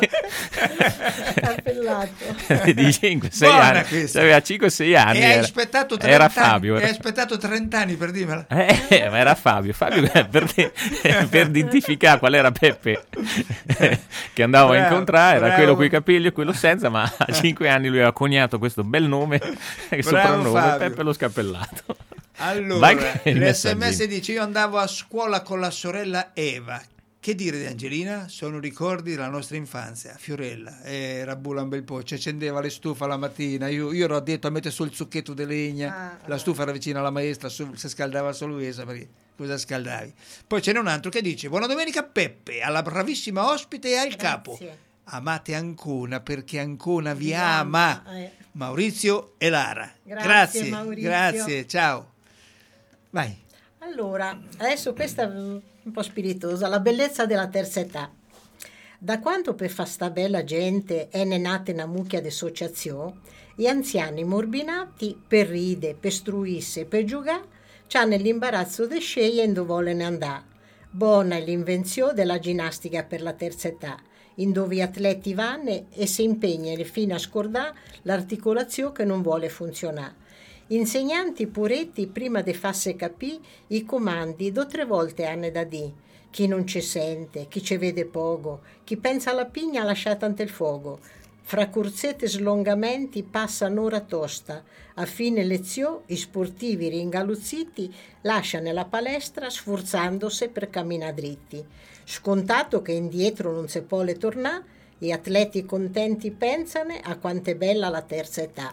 Scappellato. di cinque sei Buona anni, questa. aveva cinque sei anni, E hai era, aspettato trenta era anni, Fabio, e era hai aspettato trenta anni per dirmela. eh, ma era Fabio, Fabio per, per identificare qual era Peppe che andavo Bravo, a incontrare, era bravo. quello coi capelli e quello senza, ma a cinque anni lui aveva coniato questo bel nome, che soprannome, Fabio. Peppe lo scappellato. Allora, Vai che il l'S M S messaggino. dice, io andavo a scuola con la sorella Eva. Che dire di Angelina? Sono ricordi della nostra infanzia. Fiorella, eh, era bulla un bel po', ci accendeva le stufe la mattina, io, io ero addetto a mettere sul zucchetto di legna, la stufa era vicino alla maestra, su- si scaldava solo essa, perché cosa scaldavi? Poi ce n'è un altro che dice, buona domenica Peppe, alla bravissima ospite e al capo. Amate Ancona perché Ancona vi ama. Eh. Maurizio e Lara. Grazie, Grazie, Maurizio. grazie, ciao. Vai. Allora, adesso questa è un po' spiritosa, la bellezza della terza età. Da quanto per fa sta bella gente è ne nata una mucchia di associazione, gli anziani morbinati per ride, per struisse, per giocare, c'hanno l'imbarazzo di scegliere dove vogliono andare. Buona è l'invenzione della ginnastica per la terza età, in dove gli atleti vanno e si impegnano fino a scordare l'articolazione che non vuole funzionare. Insegnanti puretti prima di farsi capire i comandi due o tre volte hanno da dire. Chi non ci sente, chi ci vede poco, chi pensa alla pigna lasciata ante il fuoco. Fra corsette e slongamenti passa un'ora tosta. A fine lezione i sportivi ringaluzziti lasciano la palestra sforzandosi per camminare dritti. Scontato che indietro non si può le tornare, gli atleti contenti pensano a quanto è bella la terza età.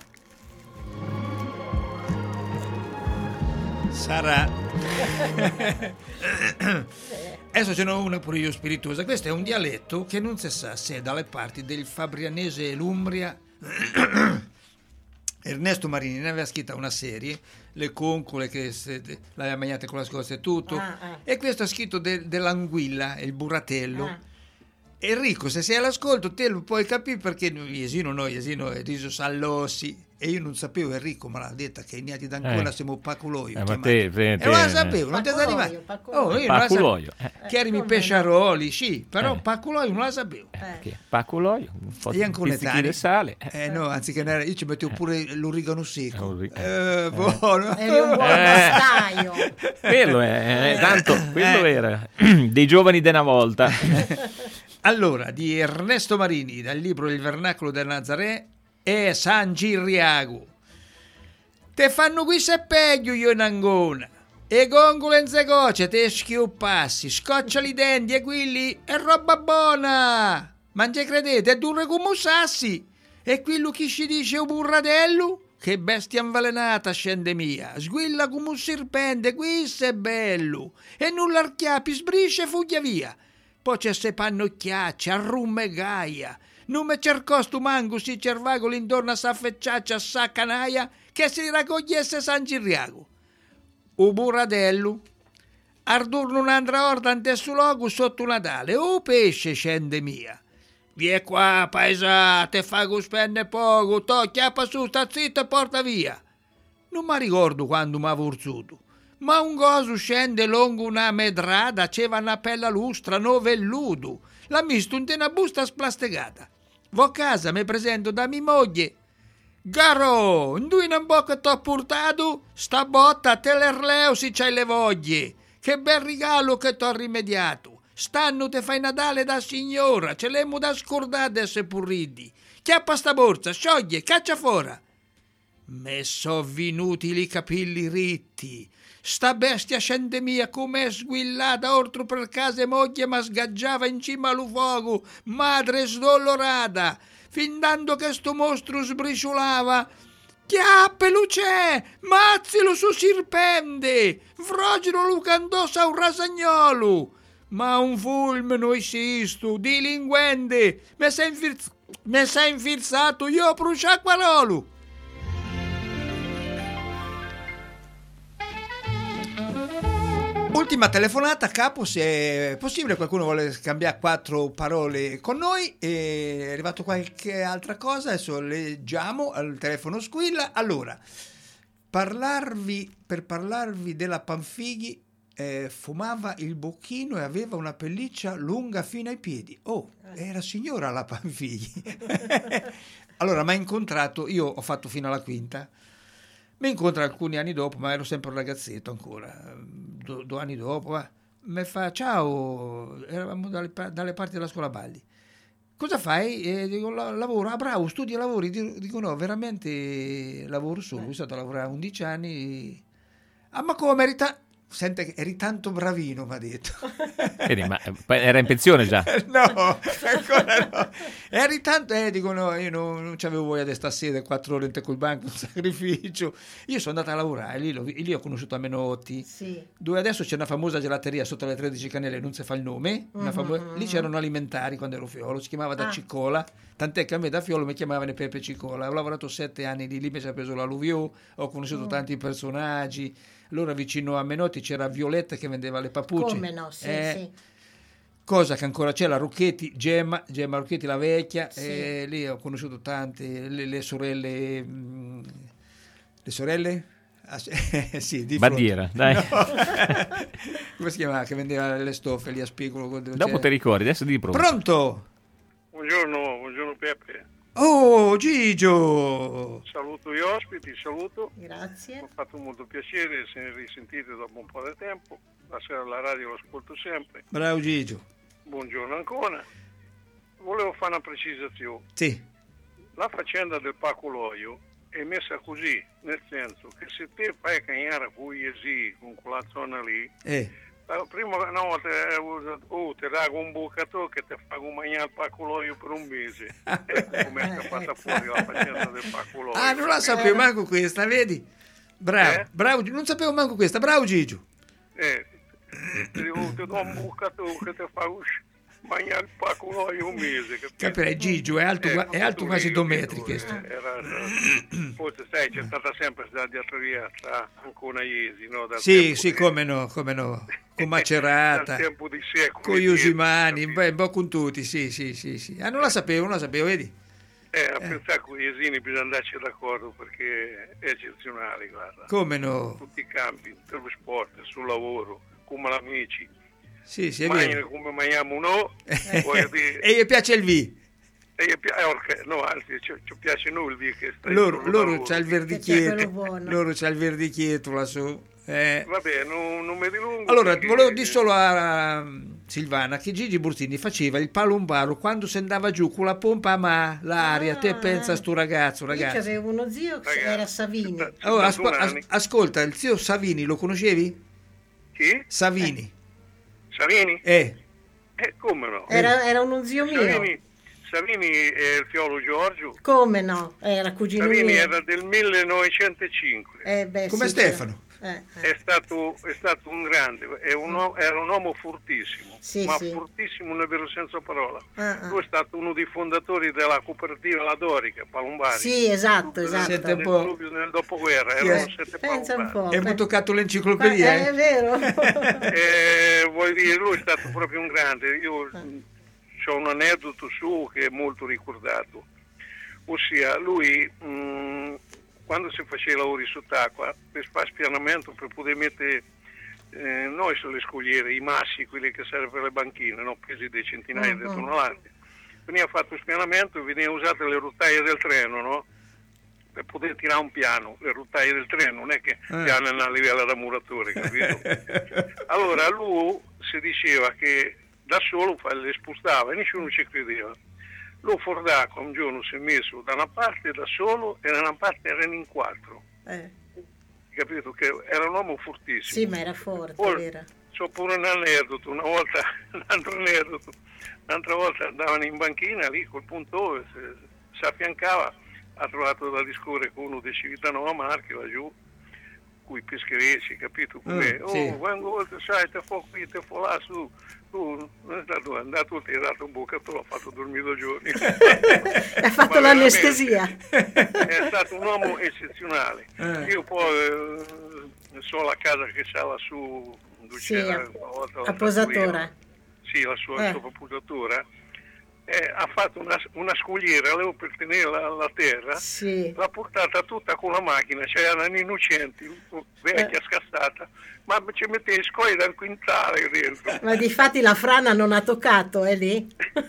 Sarà. Adesso ce n'ho una pure io spiritosa. Questo è un dialetto che non si sa se è dalle parti del Fabrianese e l'Umbria. Ernesto Marini ne aveva scritta una serie, le concole che se, l'aveva mangiata con la scorza e tutto. Ah, ah. E questo ha scritto de, dell'anguilla, il burratello. Ah. Enrico, se sei all'ascolto, te lo puoi capire perché Iesino no, Iesino è riso Sallossi. E io non sapevo, Enrico me l'ha detta che i niati d'Ancona Eh. siamo Paculoio. Eh, ma te- te- e non la te- sapevo, non ti è Paculoio, arrivato. Paculoio. Oh, io non la Paculoio, sapevo. Chiarimi pesciaroli, sì, però Eh. Paculoio non la sapevo. Che Paculoio, un po' E di anconetani. pizzichi di sale. Eh no, anziché andare, io ci mettevo pure l'origano secco. Orri- Eh, buono. Eri un buon Eh. guastaio. Quello è, eh, tanto, quello era dei giovani di una volta. Allora, di Ernesto Marini, dal libro Il vernacolo del Nazaré e San Girriago. Te fanno qui se peggio io in Angona. E gongole in zegocce te schiuppassi, scocciali i denti e quelli è roba buona. Ma non ci credete, è duro come sassi. E quello chi ci dice un burradello? Che bestia invelenata, scende mia. Sguilla come un serpente, questo è bello. E nulla archiapi, sbrisce e fuggia via. Poi c'è se pannocchiaccia, arrume gaia. Non me cercò stu mango si cervagolo intorno a sa fecciaccia, a sa canaia, che si raccogliesse San Girriago. U burradello. Ardur non andrà orda ante su logo sotto Natale. O pesce scende mia. Vie qua, paesa, te fago spende poco, to chiappa su, sta zitto e porta via. Non mi ricordo quando m'ha forzuto, Ma un gosu scende lungo una medrada, c'era una pella lustra, no velludo. L'ha visto in una busta splastegata. Vo a casa, mi presento da mia moglie. Garo, indui in bocca t'ho portato, sta botta te l'erleo si c'hai le voglie. Che bel regalo che t'ho rimediato. Stanno te fai Natale da signora, ce l'emo da scordare a sepurridi. Chiappa sta borsa, scioglie, caccia fora. Me so venuti i capelli ritti. Sta bestia scende mia come sguillata oltre per casa moglie ma sgaggiava in cima allo fuoco, madre sdolorata, fin dando che sto mostro sbriciolava. Chiappe luce, mazzilo su sirpende, frogiro lo candosa un rasagnolo. Ma un fulmine esisto, dilinguente, me sei infilz- me sei infilzato, io prosciacquarolo. Ultima telefonata, capo, se è possibile, qualcuno vuole scambiare quattro parole con noi. È arrivato qualche altra cosa, adesso leggiamo, il telefono squilla. Allora, parlarvi, per parlarvi della Panfighi, eh, fumava il bocchino e aveva una pelliccia lunga fino ai piedi. Oh, era signora la Panfighi. Allora, mi ha incontrato, io ho fatto fino alla quinta, mi incontra alcuni anni dopo, ma ero sempre un ragazzetto ancora, due, due anni dopo, eh. Mi fa ciao, eravamo dalle, dalle parti della scuola balli. Cosa fai? E dico lavoro, ah bravo, studi e lavori. Dico no, veramente lavoro solo, sono stato a lavorare undici anni. Ah ma come eri, ta- Sente che eri tanto bravino, mi ha detto. Vedi, ma era in pensione già? No, ancora no. Eri tanto, eh, dico no, io non, non c'avevo voglia di stare a sede quattro ore in col banco, un sacrificio. Io sono andata a lavorare, lì, l'ho, lì ho conosciuto a Menotti, sì. Dove adesso c'è una famosa gelateria sotto le tredici Canele, non si fa il nome, una famosa, mm-hmm. Lì c'erano alimentari quando ero fiolo, si chiamava da ah. Cicola, tant'è che a me da fiolo mi chiamavano Pepe Cicola. Ho lavorato sette anni lì, lì mi si è preso l'alluvio, ho conosciuto mm. tanti personaggi. Allora vicino a Menotti c'era Violetta che vendeva le papucce. Come no, sì, eh, sì. Cosa che ancora c'è, la Rocchetti, Gemma, Gemma Rocchetti la vecchia, sì. E lì ho conosciuto tante, le, le sorelle, mh, le sorelle? Ah, sì, di Bandiera, dai. No. Come si chiamava? Che vendeva le stoffe lì a Spigolo. Dopo te ricordi, adesso di pronto. Pronto? Buongiorno, buongiorno Peppe. Oh, Gigio! Saluto gli ospiti, saluto. Grazie. Mi ha fatto molto piacere essere risentite dopo un po' di tempo. La sera alla radio lo ascolto sempre. Bravo Gigio. Buongiorno ancora. Volevo fare una precisazione. Sì. La faccenda del paculoio è messa così, nel senso che se te fai cagnare con gli esi, con quella zona lì, eh. la prima no, te, oh, ti dà un bucatore che ti fa mangiare il paculoio per un mese. Ecco come è fatta fuori la faccenda del paculoio. Ah, non la sapevo manco questa, vedi? Bravo, eh? bravo, non sapevo manco questa, bravo Gigio. Eh, ti, oh, ti do un bucatore che ti fa uscire. Mangiare il paculoio un mese. Capirei, Gigio è alto, eh, è alto quasi due metri questo. Era, forse sai, c'è stata sempre questa diatria tra Ancona e Iesi, no? Dal sì, sì, di... come no, come no. Con Macerata, tempo di secoli, con gli Usimani, un po' con tutti, sì, sì, sì, sì. Ah, non la sapevo, non la sapevo, vedi? Eh, a eh. pensare con gli Iesini bisogna andarci d'accordo perché è eccezionale, guarda. Come no? Tutti i campi, sullo sport, sul lavoro, come amici. Sì, sì, è Mangiano vero. come mangiamo noi, dire... e gli piace il V. E gli piace, no, anzi, ci, ci piace noi il V che sta loro, loro c'ha il verdicchietto, c'è loro c'ha il verdicchietto lassù. Eh. Vabbè, non, non mi dilungo. Allora, perché... volevo dire solo a Silvana che Gigi Burzini faceva il palombaro quando si andava giù con la pompa a ma l'aria. Ah, te pensa a sto ragazzo, ragazzi. Io avevo uno zio che ragazzi, era Savini. Oh, asco- as- ascolta, il zio Savini lo conoscevi? Chi? Savini. Eh. Savini? Eh. Eh, come no? Era, era uno zio mio. Savini, Savini è il fiolo Giorgio. Come no? Era cugino Savini mio. era del millenovecentocinque. Eh, beh, come sì, Stefano. Eh, eh. È, stato, è stato un grande, è un, era un uomo fortissimo, sì, ma sì. fortissimo nel vero senso parola. Ah, ah. Lui è stato uno dei fondatori della cooperativa La Dorica, Palombari. Sì, esatto, esatto. Sette un po'... Nel dopoguerra, sì, erano eh. sette Pensa un po'. E mi toccato l'enciclopedia. Eh, eh. è vero. eh, vuol dire, lui è stato proprio un grande. Io ho un aneddoto su che è molto ricordato. Ossia, lui... Mh, quando si faceva i lavori sott'acqua, per fare spianamento, per poter mettere eh, noi sulle scogliere, i massi, quelli che servono per le banchine, no? Pesi di centinaia di Uh-huh. tonnellate, veniva fatto spianamento e venivano usate le rotaie del treno, no? Per poter tirare un piano, le rotaie del treno, non è che pianano a livello da muratore, capito? Allora lui si diceva che da solo fa- le spostava e nessuno ci credeva. Lui Fordaco un giorno si è messo da una parte da solo e da una parte erano in quattro, Eh. capito? Che era un uomo fortissimo. Sì, ma era forte, Poi, vero? c'ho pure un aneddoto, una volta, un altro aneddoto, un'altra volta andavano in banchina lì col puntone, si, si affiancava, ha trovato da discorrere con uno di Civitanova Marche laggiù, cui pescherecci, capito? Come, Mm, oh, sì. vengo oltre, sai, te fo qui, te fo là, su, tu, non è stato andato, ti hai dato un boccatò, l'ho fatto dormire due giorni. Ha fatto Ma l'anestesia. è stato un uomo eccezionale. Eh. Io poi eh, so la casa che c'ha lassù, dove Sì, c'era a- una volta la a Posatora. fattoria. Sì, la sua, Eh. sua posatora. Eh, ha fatto una, una scogliera, avevo per tenere la, la terra, Sì. l'ha portata tutta con la macchina, c'erano innocenti, vecchia, Eh. scassata, ma ci metteva scoglie da un quintale dentro. Ma difatti la frana non ha toccato, è lì?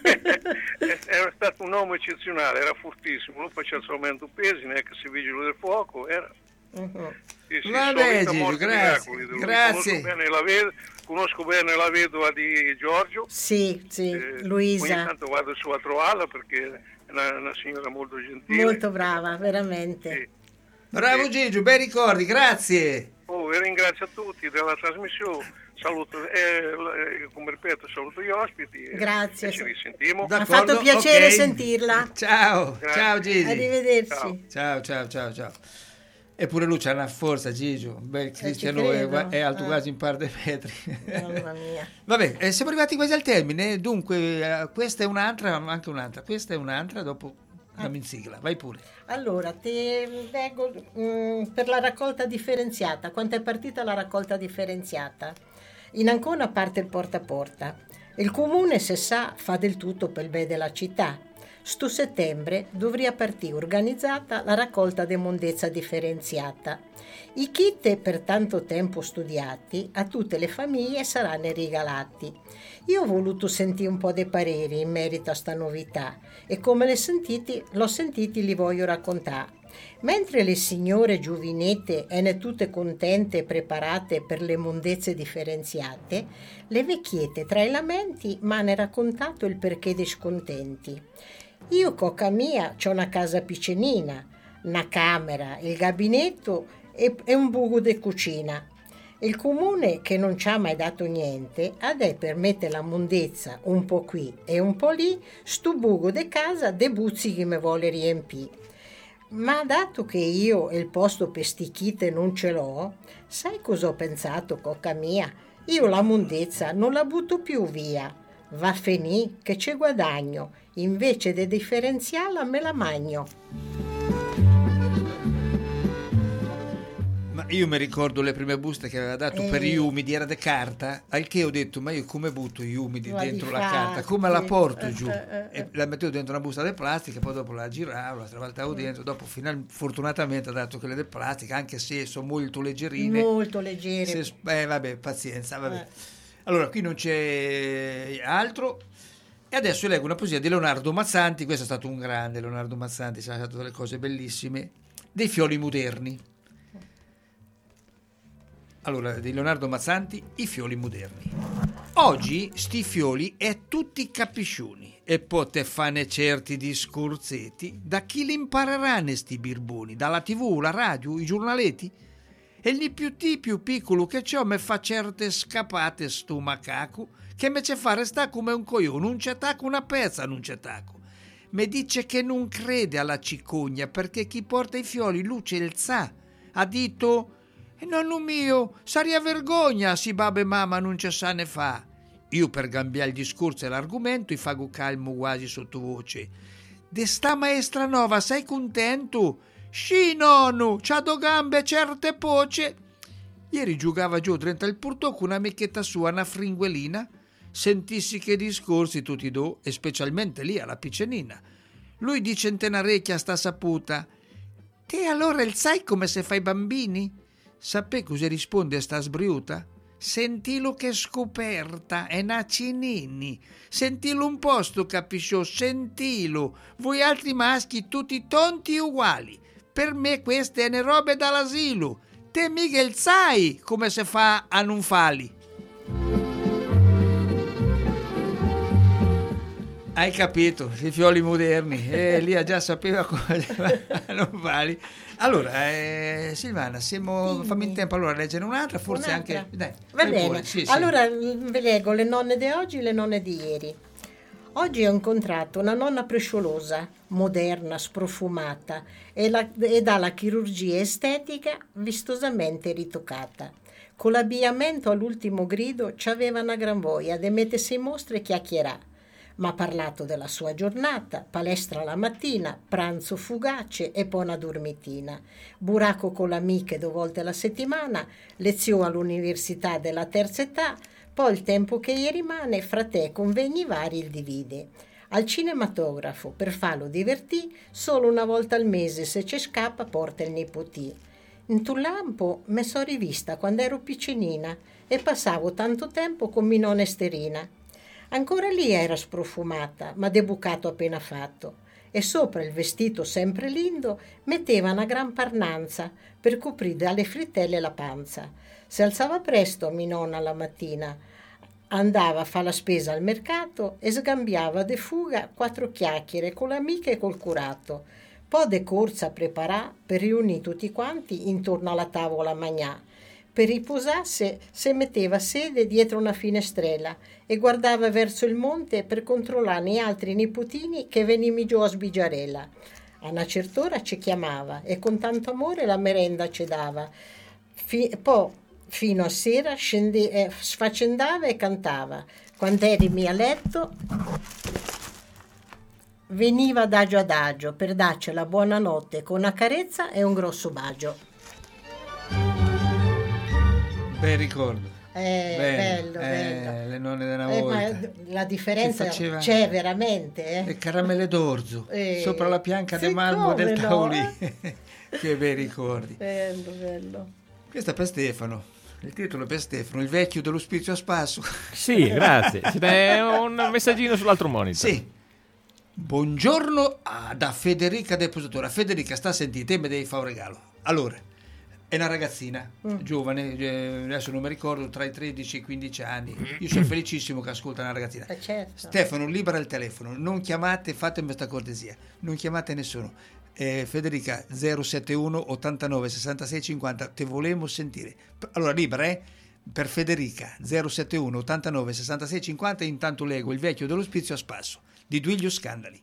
Era stato un uomo eccezionale, era fortissimo, non faceva solamente pesi, neanche se vigile del fuoco, era... Uh-huh. Sì, sì, Vabbè, solita Gigio, morte grazie, miracoli di lui. grazie. Conosco bene, la ved- conosco bene la vedova di Giorgio. Sì, sì, Eh, Luisa. Ogni tanto vado su a trovarla perché è una, una signora molto gentile. Molto brava, veramente. Bravo Gigio, bei ricordi, grazie. Oh, vi ringrazio a tutti della trasmissione. Saluto, eh, l- come ripeto, saluto gli ospiti. e- Grazie. E ci risentiamo. Mi ha fatto piacere sentirla. Ciao, Grazie. ciao Gigi. Arrivederci. Ciao, ciao, ciao, ciao. Eppure lui c'ha una forza, Gigio, un bel cristiano, è, credo. è alto Eh. quasi un par di metri. Mamma mia. Vabbè, eh, siamo arrivati quasi al termine, dunque eh, questa è un'altra, ma anche un'altra, questa è un'altra, dopo andiamo in sigla, vai pure. Allora, ti leggo mm, per la raccolta differenziata. Quanto è partita la raccolta differenziata? In Ancona parte il porta a porta. Il comune, se sa, fa del tutto per il bene della città. Sto settembre dovrebbe partire organizzata la raccolta di mondezza differenziata. I kit per tanto tempo studiati a tutte le famiglie saranno regalati. Io ho voluto sentire un po' dei pareri in merito a sta novità e come le sentiti, l'ho sentiti li voglio raccontare. Mentre le signore giovinette erano tutte contente e preparate per le mondezze differenziate, le vecchiette tra i lamenti m'hanno raccontato il perché dei scontenti. Io, cocca mia, c'ho una casa piccenina, una camera, il gabinetto e, e un buco di cucina. Il comune, che non ci ha mai dato niente, adesso permette la mondezza un po' qui e un po' lì, sto buco di casa de buzzi che mi vuole riempire. Ma dato che io il posto per stichite non ce l'ho, sai cosa ho pensato, cocca mia? Io la mondezza non la butto più via. Va a finì che c'è guadagno, invece di differenziarla me la magno. Ma io mi ricordo le prime buste che aveva dato Eh. per gli umidi, era di carta, al che ho detto, ma io come butto gli umidi Ma dentro la difatti, carta, come la porto eh, giù? eh, eh, E la mettevo dentro una busta di plastica, poi dopo la giravo, la travaltavo dentro, dopo final- fortunatamente ha dato quelle di plastica, anche se sono molto leggerine. Molto leggere. Se- eh, vabbè, pazienza, vabbè. Eh. Allora, qui non c'è altro. E adesso leggo una poesia di Leonardo Mazzanti. Questo è stato un grande Leonardo Mazzanti, ci ha fatto delle cose bellissime. Dei fiori moderni. Allora, di Leonardo Mazzanti, i fiori moderni. Oggi sti fiori è tutti capisciuni e pote fane certi discorsetti da chi li impareranno sti birboni, dalla tivù, la radio, i giornaletti. E gli più ti più piccolo che c'ho me fa certe scappate sto macaco che me ce fa restare come un coglione, non c'è tacco una pezza, non c'è tacco. Me dice che non crede alla cicogna perché chi porta i fiori luce il sa. Ha detto, e nonno mio, saria vergogna se babbe e mamma non ce sa ne fa. Io per cambiare il discorso e l'argomento i fago calmo quasi sottovoce. De sta maestra nova sei contento? Sì, nonno, c'ha do gambe certe poce. Ieri giocava giù dentro il portò con una mecchetta sua, una fringuelina. Sentissi che discorsi tu ti do, e specialmente lì alla piccenina. Lui dice in tenarecchia sta saputa. Te allora il sai come se fai bambini? Sapè cosa risponde sta sbriuta? sentilo che scoperta, è nacinini, sentilo un po' sto capisciò, sentilo, voi altri maschi tutti tonti uguali, per me queste è ne robe dall'asilo, te mica sai come si fa a non fali. Hai capito, i fioli moderni, e Lia già sapeva come non vali. Allora, eh, Silvana, siamo, fammi in tempo allora a leggere un'altra, forse Un'altra? anche... Dai, Va fai bene, pure, sì, sì. allora vi leggo le nonne di oggi e le nonne di ieri. Oggi ho incontrato una nonna presciolosa, moderna, sprofumata e, la, e dalla chirurgia estetica vistosamente ritoccata. Con l'abbigliamento all'ultimo grido ci aveva una gran voglia di mettersi in mostra e chiacchierà. Ma ha parlato della sua giornata, palestra la mattina, pranzo fugace e poi una dormitina, buracco con le amiche due volte alla settimana, lezione all'università della terza età, poi il tempo che gli rimane fra te convegni vari il divide. Al cinematografo per farlo divertì, solo una volta al mese se ci scappa porta il nipotì. In tu lampo me so rivista quando ero piccinina e passavo tanto tempo con mia nonna Esterina. Ancora lì era sprofumata, ma de bucato appena fatto, e sopra il vestito sempre lindo metteva una gran parnanza per coprire dalle frittelle la panza. Si alzava presto mi nonna la mattina, andava a fare la spesa al mercato e sgambiava de fuga quattro chiacchiere con l'amica e col curato. Poi de corsa preparà per riunire tutti quanti intorno alla tavola a magnà. Per riposarsi se metteva sede dietro una finestrella e guardava verso il monte per controllare gli altri nipotini che venivano giù a sbigiarella. A una certa ora ci chiamava e con tanto amore la merenda ci dava. Fi- poi fino a sera scende- eh, sfaccendava e cantava. Quando eri a letto veniva adagio adagio per darci la buonanotte con una carezza e un grosso bacio. Bel ricordo. Eh, bello, bello, eh, bello. Le nonne della Eh, volta. ma la differenza faceva- c'è veramente. Eh? Le caramelle d'orzo Eh, sopra la pianca sì, del marmo come del no, tavolino. Che bei ricordi. Bello, bello. Questa per Stefano. Il titolo è per Stefano, il vecchio dell'ospizio a spasso. Sì, grazie. C'è un messaggino sull'altro monitor. Sì. Buongiorno ah, da Federica Depositore. Federica, sta a sentire, te mi devi fare un regalo. Allora, è una ragazzina Mm. giovane, eh, adesso non mi ricordo, tra i tredici e i quindici anni. Io sono felicissimo che ascolta una ragazzina. Eh, certo. Stefano, libera il telefono, non chiamate, fatemi questa cortesia, non chiamate nessuno. Eh, Federica zero sette uno ottantanove sessantasei cinquanta, te volemo sentire. Allora, libera, eh? Per Federica zero sette uno ottantanove sessantasei cinquanta, intanto leggo il vecchio dell'ospizio a spasso di Duilio Scandali.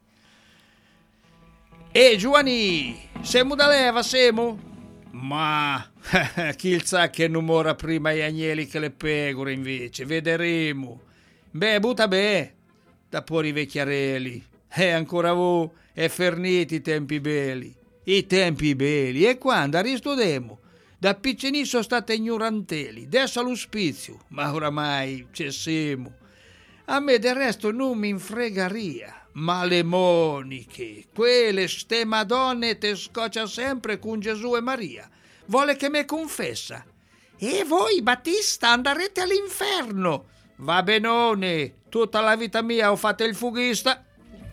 E Giovanni, siamo da leva, siamo? Ma chi il sa che non mora prima gli agnelli che le pecore invece, vedremo. Beh, butta beh, da poi i vecchiarelli. E ancora voi, e ferniti i tempi belli. I tempi belli, e quando aristodemo? Da piccini sono state ignoranteli, adesso all'ospizio, ma oramai ci siamo. A me del resto non mi infregaria. Ma le moniche, quelle ste madonne te scoccia sempre con Gesù e Maria. Vuole che me confessa. E voi, Battista, andrete all'inferno. Va benone, tutta la vita mia ho fatto il fughista.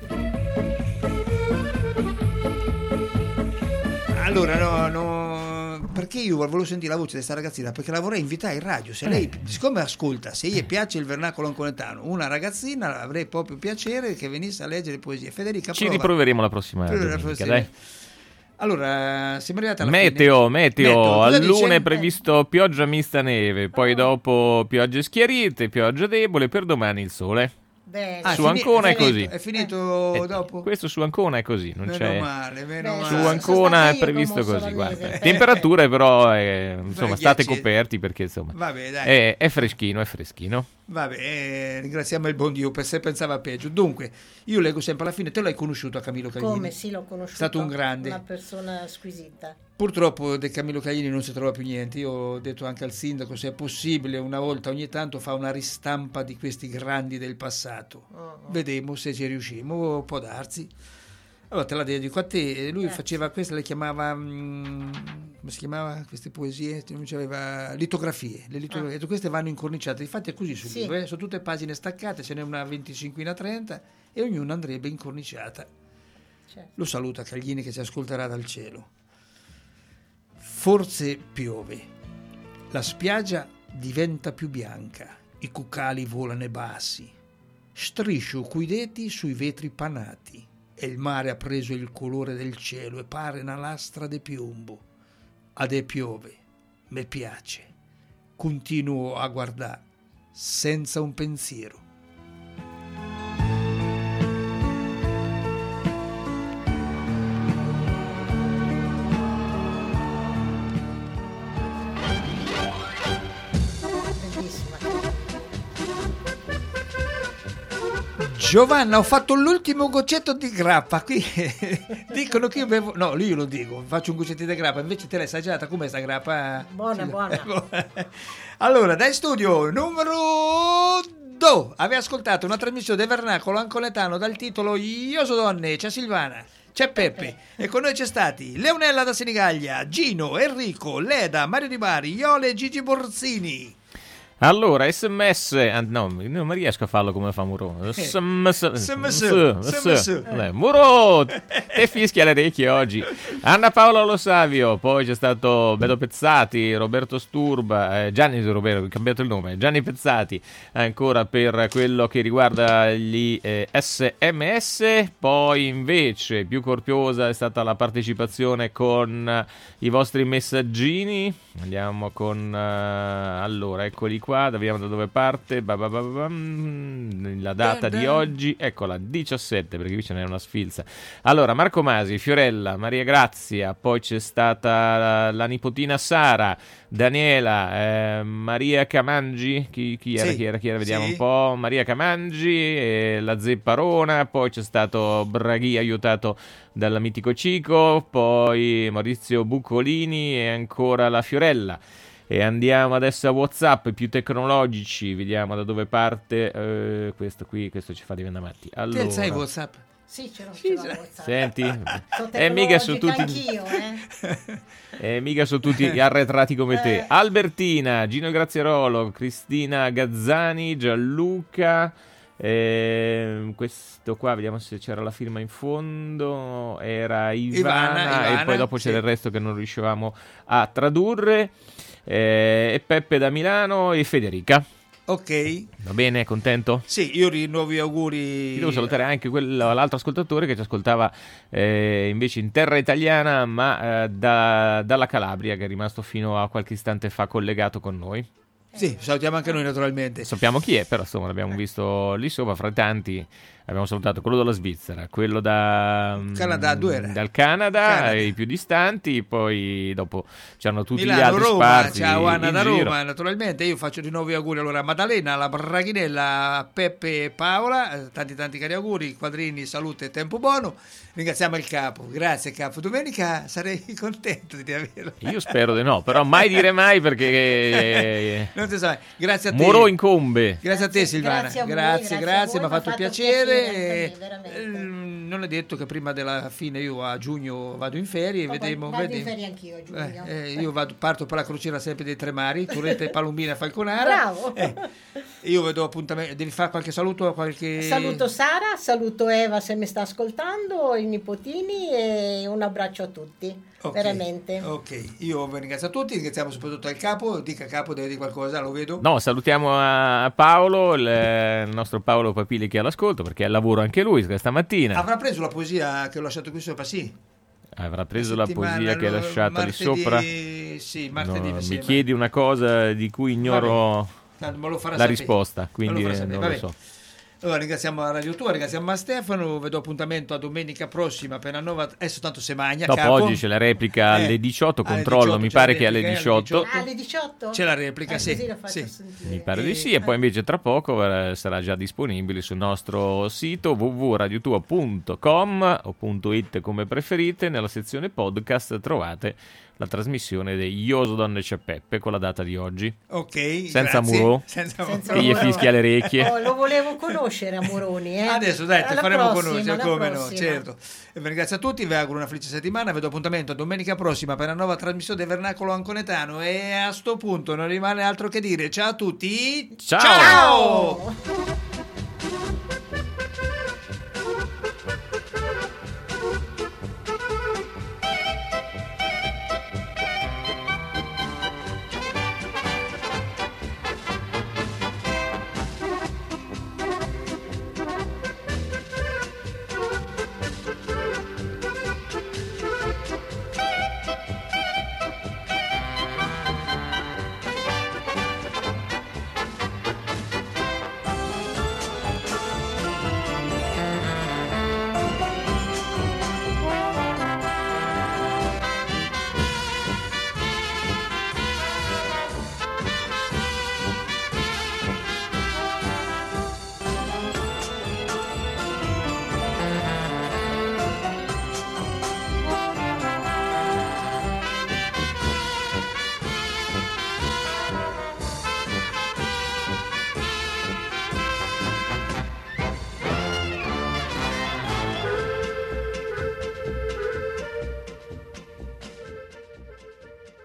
Allora, no, no, perché io volevo sentire la voce di questa ragazzina? Perché la vorrei invitare in radio. Se lei, siccome ascolta, se gli piace il vernacolo anconetano, una ragazzina, avrei proprio piacere che venisse a leggere poesie. Federica, Ci prova. riproveremo la prossima Prova la domenica, prossima. dai. Allora, siamo arrivati alla Meteo, fine. meteo, Cosa al dice? lunes è previsto pioggia mista neve, poi dopo piogge schiarite, pioggia debole, per domani il sole. Bene. Ah, Su fini- Ancona è finito- così. È finito Eh, dopo? Questo su Ancona è così, non Meno c'è. male, meno Beh, Su male. Ancona è io previsto come così, sono guarda. neve. Temperature però, eh, insomma, Beh, state ghiacci- coperti perché insomma Vabbè, dai. è, è freschino, è freschino. Vabbè, eh, ringraziamo il buon Dio, per se pensava peggio. Dunque, io leggo sempre alla fine, te l'hai conosciuto a Camillo Caglini? Come sì, l'ho conosciuto. È stato un grande. Una persona squisita. Purtroppo di Camillo Caglini non si trova più niente. Io ho detto anche al sindaco, se è possibile, una volta ogni tanto fa una ristampa di questi grandi del passato. Oh, oh. Vedremo se ci riusciamo, può darsi. Allora te la dedico a te. Lui faceva questa, le chiamava mm, come si chiamava queste poesie? Non c'aveva litografie. Le litografie. Ah. Queste vanno incorniciate. Infatti è così sul sì. libro, eh? Sono tutte pagine staccate, ce n'è una venticinquina trenta e ognuna andrebbe incorniciata. Certo. Lo saluta Caglini che ci ascolterà dal cielo. Forse piove, la spiaggia diventa più bianca, i cuccali volano bassi, striscio coi denti sui vetri panati e il mare ha preso il colore del cielo e pare una lastra di piombo. Ade piove, me piace, continuo a guardare senza un pensiero. Giovanna, ho fatto l'ultimo goccetto di grappa. Qui dicono che io bevo. No, io lo dico, faccio un goccetto di grappa. Invece te l'hai assaggiata? Com'è sta grappa? Buona, sì, buona. Allora, dai studio numero due. Aveva ascoltato una trasmissione del vernacolo ancoletano dal titolo Io so donne, c'è Silvana, c'è Peppe e con noi c'è stati Leonella da Senigallia, Gino, Enrico, Leda, Mario Di Bari, Iole e Gigi Borzini. Allora, sms, ah, no, non mi riesco a farlo come fa Muro. Sms, sms, Muro, te fischia le orecchie oggi. Anna Paola Lo Savio, poi c'è stato Beto Pezzati, Roberto Sturba, eh, Gianni Roberto, ho cambiato il nome, Gianni Pezzati, ancora per quello che riguarda gli eh, sms. Poi invece più corpiosa è stata la partecipazione con eh, i vostri messaggini. Andiamo con, uh, allora, eccoli qua, vediamo da dove parte, ba ba ba ba, la data di oggi, eccola, diciassette, perché qui ce n'è una sfilza. Allora, Marco Masi, Fiorella, Maria Grazia, poi c'è stata la, la nipotina Sara, Daniela, eh, Maria Camangi, chi, chi era, sì, chi era, chi era, vediamo sì. un po', Maria Camangi, e la Zepparona, poi c'è stato Braghi aiutato dalla Mitico Cico, poi Maurizio Buccolini e ancora la Fiorella. E andiamo adesso a WhatsApp più tecnologici, vediamo da dove parte eh, questo qui, questo ci fa diventare matti. Allora, te sai WhatsApp? Sì, ce l'ho, ce l'ho WhatsApp. Senti, e mica sono tutti anch'io, eh. E mica sono tutti arretrati come te. Albertina, Gino Graziarolo, Cristina Gazzani, Gianluca. Eh, questo qua, vediamo se c'era la firma in fondo, era Ivana, Ivana, Ivana e poi dopo sì. c'era il resto che non riuscivamo a tradurre, eh, e Peppe da Milano e Federica. Ok. Va bene, contento? Sì, io rinnovo gli auguri. Io devo salutare anche quello, l'altro ascoltatore che ci ascoltava eh, invece in terra italiana, ma eh, da, dalla Calabria, che è rimasto fino a qualche istante fa collegato con noi. Sì, salutiamo anche noi naturalmente. Sappiamo chi è, però insomma l'abbiamo visto lì sopra fra tanti. Abbiamo salutato quello dalla Svizzera, quello da, Canada, due era. dal Canada, Canada, i più distanti, poi dopo c'erano tutti Milano, gli altri Roma, sparsi ciao Anna in da giro. Roma, naturalmente io faccio di nuovo gli auguri allora a Maddalena, alla Braghinella, a Peppe e Paola, tanti tanti cari auguri, Quadrini, salute e tempo buono. Ringraziamo il capo, grazie capo. Domenica sarei contento di averlo. Io spero di no, però mai dire mai perché non si sa. Grazie a te. Moro incombe. Grazie a te Silvana, grazie a voi, grazie, grazie a grazie, voi, mi ha fatto piacere piacere. anche a me, veramente. Eh, non è detto che prima della fine io a giugno vado in ferie, Poi vedremo, vado in vedremo. ferie anch'io a giugno. Eh, eh, io vado, parto per la crociera sempre dei Tre Mari, Turrette, Palombina, Falconara. Bravo. Eh, io vedo appuntamento. Devi fare qualche saluto? Qualche... Saluto Sara, saluto Eva se mi sta ascoltando, i nipotini e un abbraccio a tutti. Okay, veramente. Ok, io vi ringrazio a tutti, ringraziamo soprattutto al capo. Dica capo, deve dire qualcosa, lo vedo. No, salutiamo a Paolo, il, il nostro Paolo Papili che è all'ascolto, perché è al lavoro anche lui stamattina. Avrà preso la poesia che ho lasciato qui sopra, sì. Avrà preso la, settimana, poesia che hai lasciato martedì, lì sopra. Sì, martedì. No, mi sembra. chiedi una cosa di cui ignoro Vabbè, me lo farà la sapere. risposta, quindi Me lo farà non sapere. lo Vabbè. so. Allora ringraziamo la Radio Tua, ringraziamo a Stefano, vedo appuntamento a domenica prossima per la nuova, è soltanto se magna, Dopo capo. oggi c'è la replica Eh, alle diciotto, alle controllo, diciotto mi c'è pare la che alle replica, diciotto. Ah, alle diciotto? C'è la replica, eh, sì. Così lo faccio sì. sentire. Mi pare di Eh, sì, e poi invece tra poco eh, sarà già disponibile sul nostro sito w w w punto radiotua punto com o .it come preferite, nella sezione podcast trovate la trasmissione di Io so donne c'è Peppe con la data di oggi. Ok, senza grazie. Muro, Senza Senza che gli Muro. fischia le orecchie. Oh, lo volevo conoscere a Moroni. Eh? Adesso dai, ti Alla faremo prossima, conoscere, alla come no, prossima. certo. E vi ringrazio a tutti, vi auguro una felice settimana, vi do appuntamento domenica prossima per la nuova trasmissione del Vernacolo Anconetano e a sto punto non rimane altro che dire ciao a tutti. Ciao! Ciao!